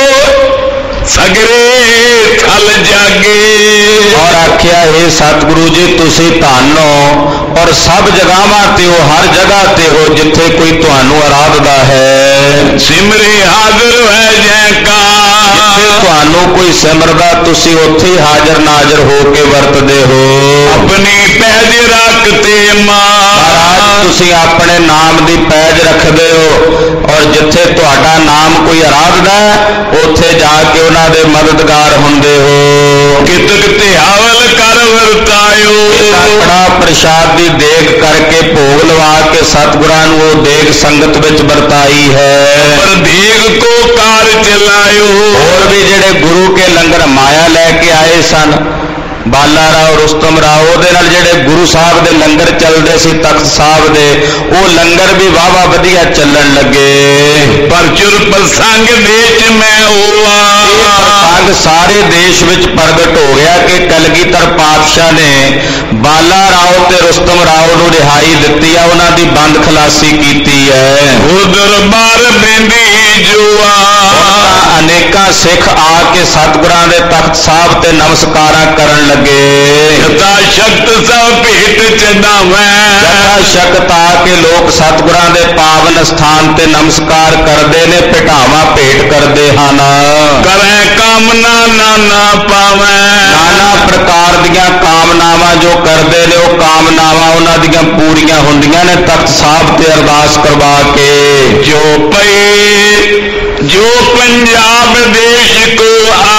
सगरे थल जागे। और आख्या हे सतगुरु जी तुसी धन हो और सब जगह ते हो, हर जगह ते हो जिथे कोई तुहानू आराधदा है। सिमरे हाजिर है जयकार। जिथे तुहानू कोई सिमरदा तुसी उत्थे ही हाजिर नाजर हो के वरतदे हो। अपनी पैज रखते महाराज तुसी अपने नाम दी पैज रखदे हो और जिथे तुहाडा नाम कोई आराधदा उत्थे जाके उन्हां दे मददगार हुंदे हो। कितक ध्यावल कर वरतायो। कड़ा प्रसाद दी देग करके भोग लवा के सतगुरां नूं वो देग संगत विच वरताई है। पर देग को कार चलायो। और भी जेड़े गुरु के लंगर माया लैके आए सन, बाला राव रुस्तम राव ਉਹਦੇ ਨਾਲ ਜਿਹੜੇ ਗੁਰੂ ਸਾਹਿਬ ਦੇ ਲੰਗਰ ਚੱਲਦੇ ਸੀ ਤਖਤ ਸਾਹਿਬ ਦੇ, ਉਹ ਲੰਗਰ ਵੀ ਵਾਵਾ ਵਧੀਆ ਚੱਲਣ ਲੱਗੇ। ਪਰਚੁਰ ਪ੍ਰਸੰਗ ਦੇਸ਼ ਮੈਂ ਹੋਆ। ਪ੍ਰਸੰਗ ਸਾਰੇ ਦੇਸ਼ ਵਿੱਚ ਪ੍ਰਗਟ ਹੋ ਗਿਆ ਕਿ ਕਲਗੀਧਰ ਪਾਤਸ਼ਾਹ ਨੇ ਬਾਲਾ ਰਾਓ ਤੇ ਰੁਸਤਮ ਰਾਓ ਨੂੰ ਰਿਹਾਈ ਦਿੱਤੀ ਆ, ਉਹਨਾਂ ਦੀ ਬੰਦ ਖਲਾਸੀ ਕੀਤੀ ਹੈ। ਉਹ ਦਰਬਾਰ ਬੇਂਦੀ ਜੁਆ। ਅਨੇਕਾਂ ਸਿੱਖ ਆ ਕੇ ਸਤਿਗੁਰਾਂ ਦੇ ਤਖਤ ਸਾਹਿਬ ਤੇ ਨਮਸਕਾਰਾਂ ਕਰਨ ਲੱਗੇ। ਜਤਾ ਸ਼ਕਤ ਸਭ ਭੇਟ ਚੜਾਵੈ। ਜਤਾ ਸ਼ਕਤ ਆ ਕੇ ਲੋਕ ਸਤਿਗੁਰਾਂ ਦੇ ਪਾਵਨ ਸਥਾਨ ਤੇ ਨਮਸਕਾਰ ਕਰਦੇ ਨੇ, ਭਟਾਵਾਂ ਭੇਟ ਕਰਦੇ ਹਨ। ਕਰੈ ਕਾਮਨਾ ਨਾਨਾ ਪਾਵੈ। ਨਾਨਾ ਪ੍ਰਕਾਰ ਦੀਆਂ ਕਾਮਨਾਵਾਂ ਜੋ ਕਰਦੇ ਨੇ ਉਹ ਕਾਮਨਾਵਾਂ ਉਹਨਾਂ ਦੀਆਂ ਪੂਰੀਆਂ ਹੁੰਦੀਆਂ ਨੇ ਤਖਤ ਸਾਹਿਬ ਤੇ ਅਰਦਾਸ ਕਰਵਾ ਕੇ। ਜੋ ਪਏ ਜੋ ਪੰਜਾਬ ਦੇਸ਼ ਕੋ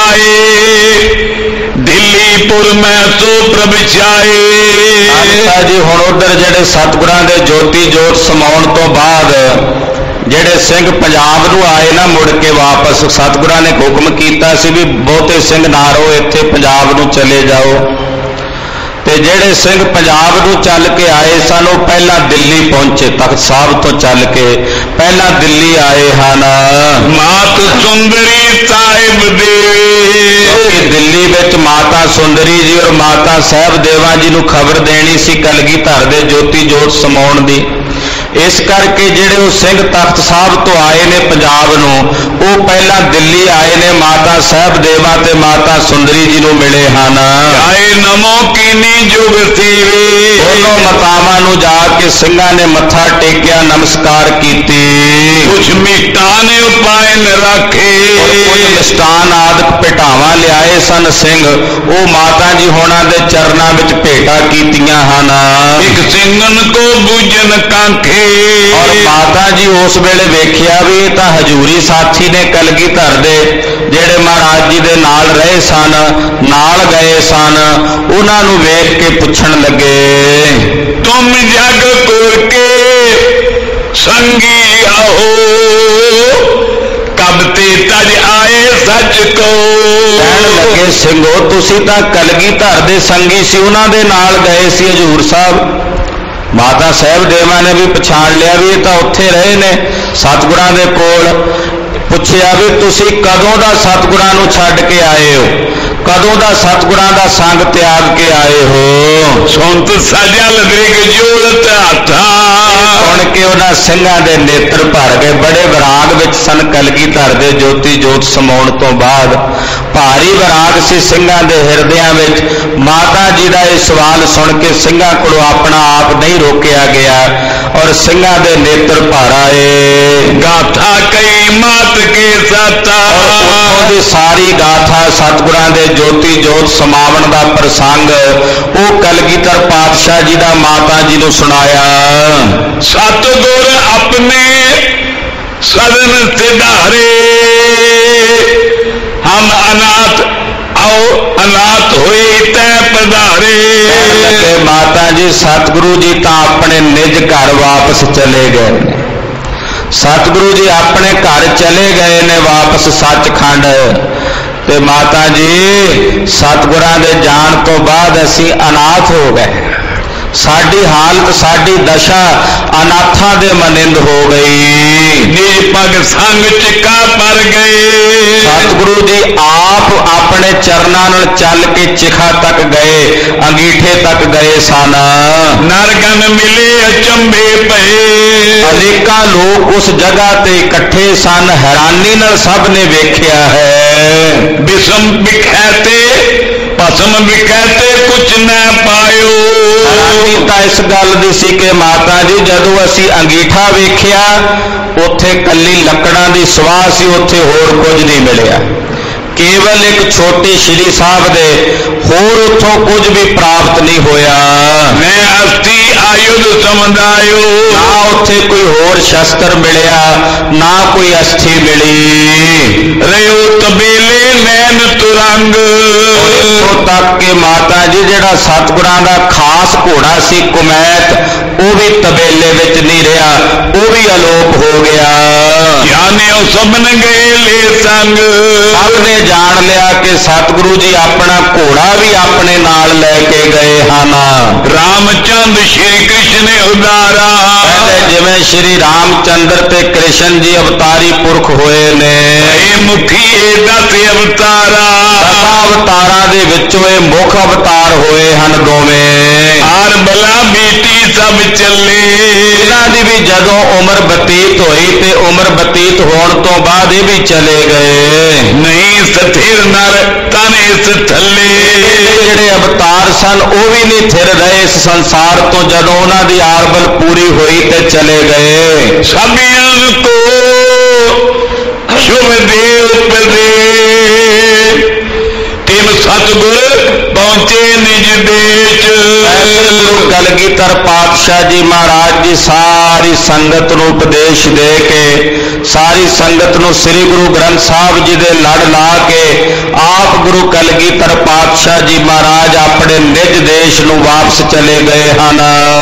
ਆਏ, ਦਿੱਲੀਪੁਰ ਮੈਂ ਸੋ ਪ੍ਰਭ ਚਾਏ। ਅੱਛਾ ਜੀ, ਹੁਣ ਉਧਰ ਜਿਹੜੇ ਸਤਿਗੁਰਾਂ ਦੇ ਜੋਤੀ ਜੋਤ ਸਮਾਉਣ ਤੋਂ ਬਾਅਦ ਜਿਹੜੇ ਸਿੰਘ ਪੰਜਾਬ ਨੂੰ ਆਏ ਨਾ ਮੁੜ ਕੇ ਵਾਪਸ, ਸਤਿਗੁਰਾਂ ਨੇ ਹੁਕਮ ਕੀਤਾ ਸੀ ਵੀ ਬਹੁਤੇ ਸਿੰਘ ਨਾ ਰਹੋ ਇੱਥੇ, ਪੰਜਾਬ ਨੂੰ ਚਲੇ ਜਾਓ। ਤੇ ਜਿਹੜੇ ਸਿੰਘ ਪੰਜਾਬ ਨੂੰ ਚੱਲ ਕੇ ਆਏ ਸਨ ਉਹ ਪਹਿਲਾਂ ਦਿੱਲੀ ਪਹੁੰਚੇ, ਤਖਤ ਸਾਹਿਬ ਤੋਂ ਚੱਲ ਕੇ ਪਹਿਲਾਂ ਦਿੱਲੀ ਆਏ ਹਨ। ਮਾਤ ਸੁੰਦਰੀ ਸਾਹਿਬ ਦੇ। ਦਿੱਲੀ ਵਿੱਚ ਮਾਤਾ ਸੁੰਦਰੀ ਜੀ ਔਰ ਮਾਤਾ ਸਾਹਿਬ ਦੇਵਾ ਜੀ ਨੂੰ ਖਬਰ ਦੇਣੀ ਸੀ ਕਲਗੀਧਰ ਦੇ ਜੋਤੀ ਜੋਤ ਸਮਾਉਣ ਦੀ। ਇਸ ਕਰਕੇ ਜਿਹੜੇ ਉਹ ਸਿੰਘ ਤਖਤ ਸਾਹਿਬ ਤੋਂ ਆਏ ਨੇ ਪੰਜਾਬ ਨੂੰ, ਉਹ ਪਹਿਲਾਂ ਦਿੱਲੀ ਆਏ ਨੇ, ਮਾਤਾ ਸਾਹਿਬ ਦੇਵਾ ਤੇ ਮਾਤਾ ਸੁੰਦਰੀ ਜੀ ਨੂੰ ਮਿਲੇ ਹਨ। ਆਏ ਨਮੋ ਕੀਨੀ ਜੁਗ ਸੀਵੇ। ਦੋਨੋਂ ਮਾਤਾਵਾਂ ਨੂੰ ਜਾ ਕੇ ਸਿੰਘਾਂ ਨੇ ਮੱਥਾ ਟੇਕਿਆ, ਨਮਸਕਾਰ ਕੀਤੀ। ਕੁਛ ਮਿਸ਼ਟਾਨ ਉਪਾਏ ਨ ਰੱਖੇ। ਕੁਝ ਮਿਸ਼ਟਾਨ ਆਦਿਕ ਭੇਟਾਵਾਂ ਲਿਆਏ ਸਨ ਸਿੰਘ, ਉਹ ਮਾਤਾ ਜੀ ਹੋਣਾ ਦੇ ਚਰਨਾਂ ਵਿੱਚ ਭੇਟਾ ਕੀਤੀਆਂ ਹਨ। ਇੱਕ ਸਿੰਘਨ ਕੋ ਬੂਝਨ ਕਾਂਖੇ। ਔਰ ਮਾਤਾ ਜੀ ਉਸ ਵੇਲੇ ਵੇਖਿਆ ਵੀ ਇਹ ਤਾਂ ਹਜੂਰੀ ਸਾਥੀ ਨੇ ਕਲਗੀਧਰ ਦੇ, ਜਿਹੜੇ ਮਹਾਰਾਜ ਜੀ ਦੇ ਨਾਲ ਰਹੇ ਸਨ, ਨਾਲ ਗਏ ਸਨ, ਉਹਨਾਂ ਨੂੰ ਵੇਖ ਕੇ ਪੁੱਛਣ ਲੱਗੇ, ਤੁਮ ਜਗ ਤੁਰ ਕੇ ਸੰਗੀ ਆਹੋ, ਕਬ ਤੇ ਤਜ ਆਏ ਸੱਚ ਕੋ। ਕਹਿਣ ਲੱਗੇ ਸਿੰਘੋ ਤੁਸੀਂ ਤਾਂ ਕਲਗੀਧਰ ਦੇ ਸੰਗੀ ਸੀ, ਉਹਨਾਂ ਦੇ ਨਾਲ ਗਏ ਸੀ ਹਜੂਰ ਸਾਹਿਬ, ਮਾਤਾ ਸਾਹਿਬ ਦੇਵਾਂ ਨੇ ਵੀ ਪਛਾਣ ਲਿਆ ਵੀ ਇਹ ਤਾਂ ਉੱਥੇ ਰਹੇ ਨੇ ਸਤਿਗੁਰਾਂ ਦੇ ਕੋਲ। ਪੁੱਛਿਆ ਵੀ ਤੁਸੀਂ ਕਦੋਂ ਦਾ ਸਤਿਗੁਰਾਂ ਨੂੰ ਛੱਡ ਕੇ ਆਏ ਹੋ, ਕਦੋਂ ਦਾ ਸਤਿਗੁਰਾਂ ਦਾ ਸੰਗ ਤਿਆਗ ਕੇ ਆਏ ਹੋ? ਸੁਣਤ ਸਾਜਾ ਲਦਰਿਕ ਜੋੜਤ ਹੱਥਾਂ। ਸੁਣ ਕੇ ਉਹਨਾਂ ਸਿੰਘਾਂ ਦੇ ਨੇਤਰ ਭਰ ਗਏ। ਬੜੇ ਵਿਰਾਗ ਵਿੱਚ ਸਨ ਕਲਗੀਧਰ ਦੇ ਜੋਤੀ ਜੋਤ ਸਮਾਉਣ ਤੋਂ ਬਾਅਦ। ਭਾਰੀ ਵਿਰਾਗ ਸੀ ਸਿੰਘਾਂ ਦੇ ਹਿਰਦਿਆਂ ਵਿੱਚ। ਮਾਤਾ ਜੀ ਦਾ ਇਹ ਸਵਾਲ ਸੁਣ ਕੇ ਸਿੰਘਾਂ ਕੋਲੋਂ ਆਪਣਾ ਆਪ ਨਹੀਂ ਰੋਕਿਆ ਗਿਆ ਔਰ ਸਿੰਘਾਂ ਦੇ ਨੇਤਰ ਭਰ ਆਏ। ਗਾਥਾ ਕਈ ਮਾਤ ਕੇ ਸਾਤਾ। ਉੱਥੋਂ ਦੀ ਸਾਰੀ ਗਾਥਾ ਸਤਿਗੁਰਾਂ ਦੇ ਜੋਤੀ ਜੋਤ ਸਮਾਵਣ ਦਾ ਪ੍ਰਸੰਗ ਉਹ ਕਲਗੀਧਰ ਪਾਤਸ਼ਾਹ ਜੀ ਦਾ ਮਾਤਾ ਜੀ ਨੂੰ ਸੁਣਾਇਆ। ਸਤਿਗੁਰ ਆਪਣੇ ਸਦਨ ਸਿਧਾਰੇ ਹਮ ਅਨਾਥ ਆਓ ਅਨਾਥ ਹੋਏ ਤੈ ਪਧਾਰੇ। ਲੱਗੇ ਮਾਤਾ ਜੀ ਸਤਿਗੁਰੂ ਜੀ ਤਾਂ ਆਪਣੇ ਨਿਜ ਘਰ ਵਾਪਸ ਚਲੇ ਗਏ ਨੇ। ਸਤਿਗੁਰੂ ਜੀ ਆਪਣੇ ਘਰ ਚਲੇ ਗਏ ਨੇ ਵਾਪਸ ਸੱਚਖੰਡ। ਤੇ ਮਾਤਾ ਜੀ ਸਤਿਗੁਰਾਂ ਦੇ ਜਾਣ ਤੋਂ ਬਾਅਦ ਅਸੀਂ ਅਨਾਥ ਹੋ ਗਏ। ਸਾਡੀ ਹਾਲਤ ਸਾਡੀ ਦਸ਼ਾ ਅਨਾਥਾਂ ਦੇ ਮਨਿੰਦ ਹੋ ਗਈ। ਨਿਜ ਪਗ ਸੰਗ ਚਿੱਕਾ ਪਰ ਗਏ। ਸਤਿਗੁਰੂ ਜੀ ਆਪ ਆਪਣੇ ਚਰਨਾਂ ਨਾਲ ਚੱਲ ਕੇ ਚਿਖਾ ਤੱਕ ਗਏ, ਅੰਗੀਠੇ ਤੱਕ ਗਏ ਸਨ। ਨਰਗਨ ਮਿਲੇ ਅਚੰਭੇ ਪਏ। ਅਨੇਕਾਂ ਲੋਕ ਉਸ ਜਗ੍ਹਾ ਤੇ ਇਕੱਠੇ ਸਨ। ਹੈਰਾਨੀ ਨਾਲ ਸਭ ਨੇ ਵੇਖਿਆ ਹੈ। ਬਿਸਮ ਬਿਖੈਤੇ ਭਸਮ ਵਿਖੈਤੇ ਕੁਛ ਨਾ ਪਾਇਓ। ਹੈਰਾਨੀ ਤਾਂ ਇਸ ਗੱਲ ਦੀ ਸੀ ਕਿ ਮਾਤਾ ਜੀ ਜਦੋਂ ਅਸੀਂ ਅੰਗੀਠਾ ਵੇਖਿਆ ਉੱਥੇ ਕੱਲੀ ਲੱਕੜਾਂ ਦੀ ਸਵਾਹ ਸੀ, ਉੱਥੇ ਹੋਰ ਕੁਝ ਨਹੀਂ ਮਿਲਿਆ। ਕੇਵਲ ਇੱਕ ਛੋਟੀ ਸ਼੍ਰੀ ਸਾਹਿਬ ਦੇ, ਹੋਰ ਉੱਥੋਂ ਕੁਝ ਵੀ ਪ੍ਰਾਪਤ ਨਹੀਂ ਹੋਇਆ। ਮੈਂ ਅਸਥੀ ਆਯੁਧ ਸਮਝਾਇਓ। ਨਾ ਉੱਥੇ ਕੋਈ ਹੋਰ ਸ਼ਸਤਰ ਮਿਲਿਆ, ਨਾ ਕੋਈ ਅਸਥੀ ਮਿਲੀ। ਰਿਓ ਤਬੇਲੇ ਨੈਣ ਤੁਰੰਗ। ਇੱਥੋਂ ਤੱਕ ਕਿ ਮਾਤਾ ਜੀ ਜਿਹੜਾ ਸਤਿਗੁਰਾਂ ਦਾ ਖਾਸ ਘੋੜਾ ਸੀ ਕੁਮੈਤ, ਉਹ ਵੀ ਤਬੇਲੇ ਵਿੱਚ ਨਹੀਂ ਰਿਹਾ, ਉਹ ਵੀ ਅਲੋਪ ਹੋ ਗਿਆ। ਗਿਆਨਿਓ ਸਭਨ ਗਏ ਲੈ ਸੰਗ। ਸਭ ਨੇ ਜਾਣ ਲਿਆ ਕਿ ਸਤਿਗੁਰੂ ਜੀ ਆਪਣਾ ਘੋੜਾ ਵੀ ਆਪਣੇ ਨਾਲ ਲੈ ਕੇ ਗਏ ਹਨ। ਰਾਮਚੰਦ ਸ਼੍ਰੀ ਕ੍ਰਿਸ਼ਨ ਉਦਾਰਾ। ਕਹਿੰਦੇ ਜਿਵੇਂ ਸ਼੍ਰੀ ਰਾਮਚੰਦਰ ਤੇ ਕ੍ਰਿਸ਼ਨ ਜੀ ਅਵਤਾਰੀ ਪੁਰਖ ਹੋਏ ਨੇ। ਇਹ ਮੁਖੀ ਇਹ ਦਸ ਅਵਤਾਰਾ। ਦਸਾਂ ਅਵਤਾਰਾਂ ਦੇ ਵਿੱਚੋਂ ਇਹ ਮੁੱਖ ਅਵਤਾਰ ਹੋਏ ਹਨ ਦੋਵੇਂ। ਆਰ ਬਲਾ ਬੇਟੀ ਸਭ ਚੱਲੇ। ਇਹਨਾਂ ਦੀ ਵੀ ਜਦੋਂ ਉਮਰ ਬਤੀਤ ਹੋਈ ਤੇ ਉਮਰ ਬਤੀਤ ਹੋਣ ਤੋਂ ਬਾਅਦ ਇਹ ਵੀ ਚਲੇ ਗਏ। ਨਹੀਂ ਸਥਿਰ ਨਰ ਤਨ ਇਸ ਥੱਲੇ। ਜਿਹੜੇ ਅਵਤਾਰ ਸਨ ਉਹ ਵੀ ਨਹੀਂ ਥਿਰ ਰਹੇ ਇਸ ਸੰਸਾਰ ਤੋਂ। ਜਦੋਂ ਉਹਨਾਂ ਦੀ ਆਰਬਲ ਪੂਰੀ ਹੋਈ ਤੇ ਚਲੇ ਗਏ। ਸਭਿਆਂ ਕੋ ਸ਼ੁਭ ਦੇ ਉਪਦੇ ਤਿਮ ਸਤਿਗੁਰ ਪਹੁੰਚੇ ਨਿਜ ਦੇਸ਼। ਕਲਗੀਧਰ ਪਾਤਸ਼ਾਹ ਜੀ ਮਹਾਰਾਜ ਜੀ ਸਾਰੀ ਸੰਗਤ ਨੂੰ ਉਪਦੇਸ਼ ਦੇ ਕੇ, ਸਾਰੀ ਸੰਗਤ ਨੂੰ ਸ੍ਰੀ ਗੁਰੂ ਗ੍ਰੰਥ ਸਾਹਿਬ ਜੀ ਦੇ ਲੜ ਲਾ ਕੇ ਆਪ ਗੁਰੂ ਕਲਗੀਧਰ ਪਾਤਸ਼ਾਹ ਜੀ ਮਹਾਰਾਜ ਆਪਣੇ ਨਿਜ ਦੇਸ਼ ਨੂੰ ਵਾਪਸ ਚਲੇ ਗਏ ਹਨ।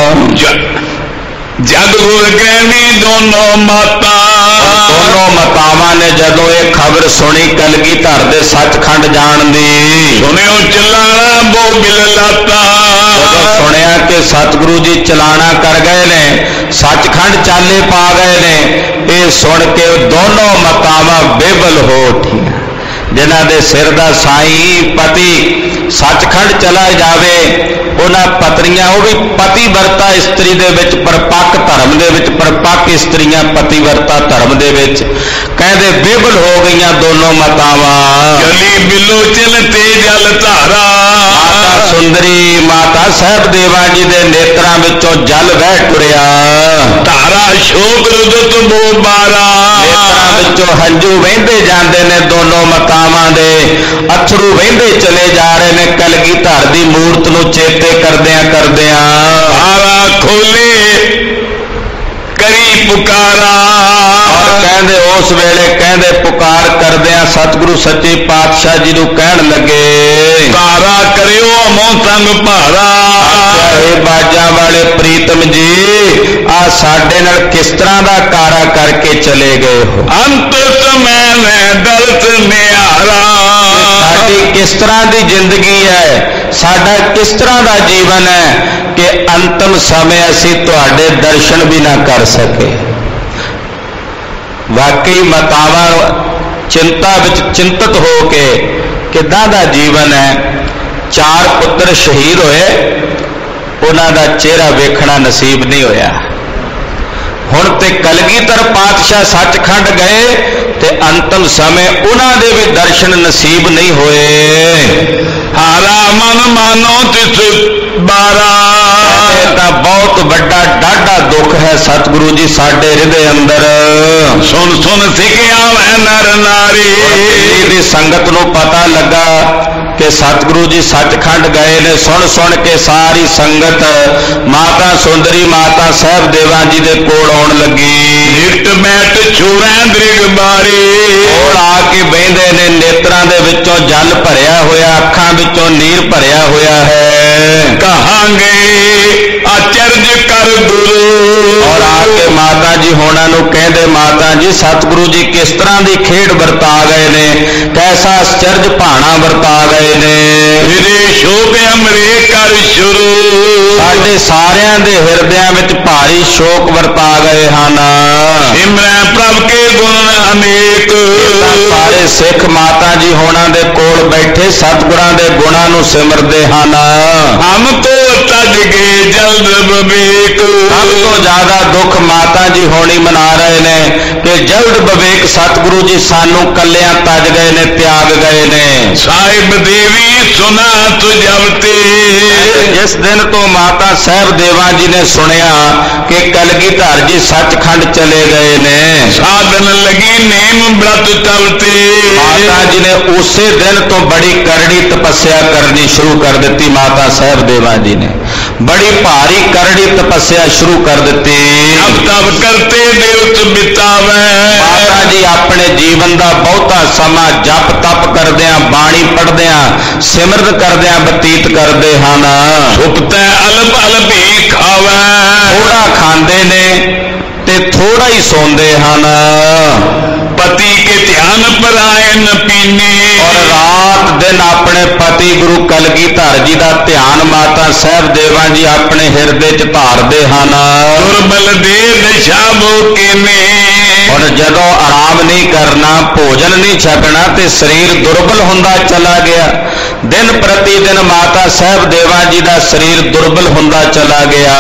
ਜਗ ਗੁਰ ਕਹਿਣੀ ਦੋਨੋਂ ਮਾਤਾ। ਦੋਨੋਂ ਮਾਤਾਵਾਂ ਨੇ ਜਦੋਂ ਇਹ ਖਬਰ ਸੁਣੀ ਕਲਗੀਧਰ ਦੇ ਸੱਚਖੰਡ ਜਾਣ ਦੀ, ਸੁਣਿਓ ਚਲਾਣਾ ਬੋ ਬਿਲ ਲਾਤਾ। ਜਦੋਂ ਸੁਣਿਆ ਕਿ ਸਤਿਗੁਰੂ ਜੀ ਚਲਾਣਾ ਕਰ ਗਏ ਨੇ, ਸੱਚਖੰਡ ਚਾਲੇ ਪਾ ਗਏ ਨੇ, ਇਹ ਸੁਣ ਕੇ ਦੋਨੋਂ ਮਾਤਾਵਾਂ ਬੇਬਲ ਹੋ ਉੱਠੀਆਂ। ਜਿਨ੍ਹਾਂ ਦੇ ਸਿਰ ਦਾ ਸਾਈਂ ਪਤੀ ਸੱਚਖੰਡ ਚਲਾ ਜਾਵੇ, ਉਹਨਾਂ ਪਤਨੀਆਂ, ਉਹ ਵੀ ਪਤੀਵਰਤਾ ਇਸਤਰੀ ਦੇ ਵਿੱਚ, ਪਰਪੱਕ ਧਰਮ ਦੇ ਵਿੱਚ, ਪਰਪੱਕ ਇਸਤਰੀਆਂ ਪਤੀਵਰਤਾ ਧਰਮ ਦੇ ਵਿੱਚ, ਕਹਿੰਦੇ ਬੇਬਲ ਹੋ ਗਈਆਂ ਦੋਨੋਂ ਮਾਤਾਵਾਂ। ਗਲੀ ਬਿੱਲੋ ਚਲ ਤੇ ਜਲ ਧਾਰਾ। ਮਾਤਾ ਸੁੰਦਰੀ ਮਾਤਾ ਸਾਹਿਬ ਦੇਵਾਂ ਜੀ ਦੇ ਨੇਤਰਾਂ ਵਿੱਚੋਂ ਜਲ ਵਹਿ ਟੁਰਿਆ। ਧਾਰਾ ਸ਼ੋਕ ਰੁਦਤ ਬੋ ਬਾਰਾ। ਨੇਤਰਾਂ ਵਿੱਚੋਂ ਹੰਝੂ ਵਹਿੰਦੇ ਜਾਂਦੇ ਨੇ ਦੋਨੋਂ ਮਾਤਾਵਾਂ ਦੇ, ਅਥਰੂ ਵਹਿੰਦੇ ਚਲੇ ਜਾ ਰਹੇ ਨੇ ਕਲਗੀਧਰ ਦੀ ਮੂਰਤ ਨੂੰ ਚੇਤੇ ਕਰਦਿਆਂ ਕਰਦਿਆਂ। ਆਰਾ ਖੋਲੇ ਕਰੀ ਪੁਕਾਰਾ। ਔਰ ਕਹਿੰਦੇ ਉਸ ਵੇਲੇ ਕਹਿੰਦੇ ਪੁਕਾਰ ਕਰਦਿਆਂ ਸਤਿਗੁਰੂ ਸੱਚੇ ਪਾਤਸ਼ਾਹ ਜੀ ਨੂੰ ਕਹਿਣ ਲੱਗੇ, ਤਾਰਾ ਕਰਿਓ ਮੋਹ ਸੰਗ ਭਾਰਾ। ਇਹ ਬਾਜਾਂ ਵਾਲੇ ਪ੍ਰੀਤਮ ਜੀ, ਆ ਸਾਡੇ ਨਾਲ ਕਿਸ ਤਰ੍ਹਾਂ ਦਾ ਕਾਰਾ ਕਰਕੇ ਚਲੇ ਗਏ ਹੋ? ਅੰਤ ਸਮੇਂ ਮੈਂ ਦਲਤ ਨਿਆਰਾ। ਸਾਡੀ किस तरह की जिंदगी है, साडा किस तरह का जीवन है कि अंतिम समय असी तुहाडे दर्शन भी ना कर सके। वाकई मातावां चिंता विच चिंतित हो के किदां दा जीवन है। चार पुत्र शहीद होए, उन्हां दा चेहरा वेखना नसीब नहीं होया। हुण ते कलगीधर पातशाह सचखंड गए ते अंतिम समय उन्हां दे भी दर्शन नसीब नहीं होए। हारा मन मानो तिस बारा, तां बहुत बड़ा डाढा दुख है सतगुरु जी साडे हृदय अंदर। सुन सुन सिखिया वै नर नारी, दी संगत नूं पता लगा कि सतगुरु जी सचखंड गए ने। सुन सुन के सारी संगत माता सुंदरी माता साहब देवा जी दे कोल आउण लगी। निट बैठ छुरै दृग बारी, कोल आके बहिंदे ने। नेत्रां दे विचों जल भरिया होया, अखां विचों नीर भरिया होया है। कहांगे आचर्ज कर गुरु, और आके माता जी होना नूं कहंदे माता जी सतगुरु जी किस तरह की खेड वरता गए ने, कैसा आश्चर्य भाणा वरता गए ने। मेरे शोक अमरे कर शुरू, साडे सारियां दे हिरदियां विच भारी शोक वरता गए हन। सिमरै प्रभ के गुण अनेक, सारे सिख माता जी होना दे कोल बैठे सतगुरां दे गुणां नूं सिमरदे हन। हम तो तज गए जल्द विवेक, सब तो ज्यादा दुख माता जी होनी मना रहे ने कि जल्द विवेक सतगुरु जी सानू कलियां तज गए ने, त्याग गए ने। साहिब देवी सुना तुझवते, जिस दिन तो माता साहब देवा जी ने सुनिया कि कलगीधर जी सचखंड चले गए ने, साधन लगी नेम व्रत चलते, माता जी ने उसे दिन तो बड़ी करड़ी तपस्या करनी शुरू कर दी। माता साहब देवा जी ने बड़ी भारी करड़ी तपस्या शुरू कर दी। अब तब करते दिवस बितावे, माता जी अपने जीवन का बहुता समा जप तप करदियां बाणी पढ़दियां सिमरत करदियां बतीत करते हैं। सुपते अलप अलप ही खावे, थोड़ा खांदे ने ते थोड़ा ही सौंदे हैं। पति के ध्यान पर आए न पीने, और रात दिन अपने पति गुरु कलगीधर जी का ध्यान माता साहब देवा जी अपने हिरदे च धारदे हैं। दुर्बल दे दशा बोके ने, और जदों आराम नहीं करना भोजन नहीं छकना तो शरीर दुर्बल होंदा चला गया। दिन प्रति दिन माता साहब देवा जी का शरीर दुर्बल होंदा चला गया।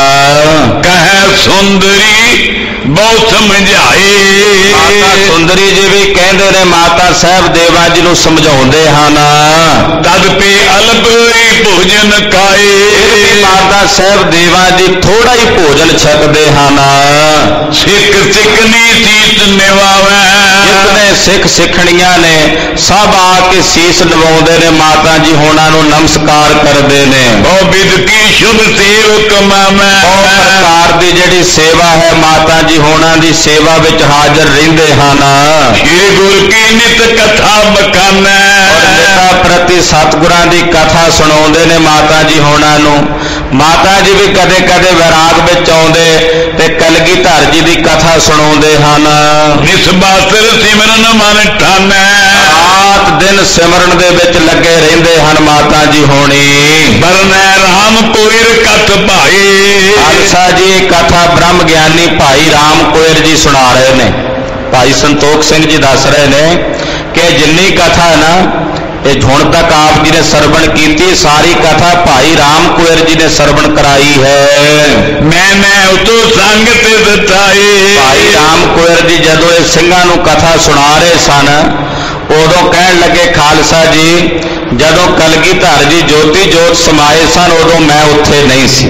कह सुंदरी बहुत समझाए, माता सुंदरी जी भी कहते ने माता साहब देवा जी को समझाते हैं। तद पे अल्प ही भोजन खाए, माता साहब देवा जी थोड़ा ही भोजन छकते हैं। सिख सिखनी सीस निवावे, जितने सिख सिखणियां ने सब आके सीस नवाउंदे ने, माता जी होना नूं नमस्कार करते हैं। ओ विद की शुभ सेवक मामै, प्रकार की जिहड़ी सेवा है माता जी होना दी सेवा विच हाजिर रहिंदे हन। श्री गुरु की नित कथा बखाना, और निता प्रति सतगुरां दी कथा सुणाउंदे ने माता जी होना नूं। माता जी भी कदे कदे वैराग विच आउंदे ते कलगीधर जी दी कथा सुणाउंदे हन। निस्बातर सिमरन मन ठानै, रात दिन सिमरन दे विच लगे रहिंदे हन माता जी होनी। बरनै राम कोइर कथ भाई, खालसा जी कथा ब्रह्म ज्ञानी भाई राम कोइर जी सुना रहे ने। भाई संतोख सिंह जी दस रहे ने कि जिन्नी कथा है ना ये हुण तक आप जी ने सरवण की, सारी कथा भाई राम कोइर जी ने सरवण कराई है। मैंने उतो संगत दताई, भाई राम कोइर जी जदों ये सिंघां नूं कथा सुना रहे सन उदों कहण लगे खालसा जी जदों कलगीधर जी ज्योति जोत समाए सन उदों मैं उत्थे नहीं सी।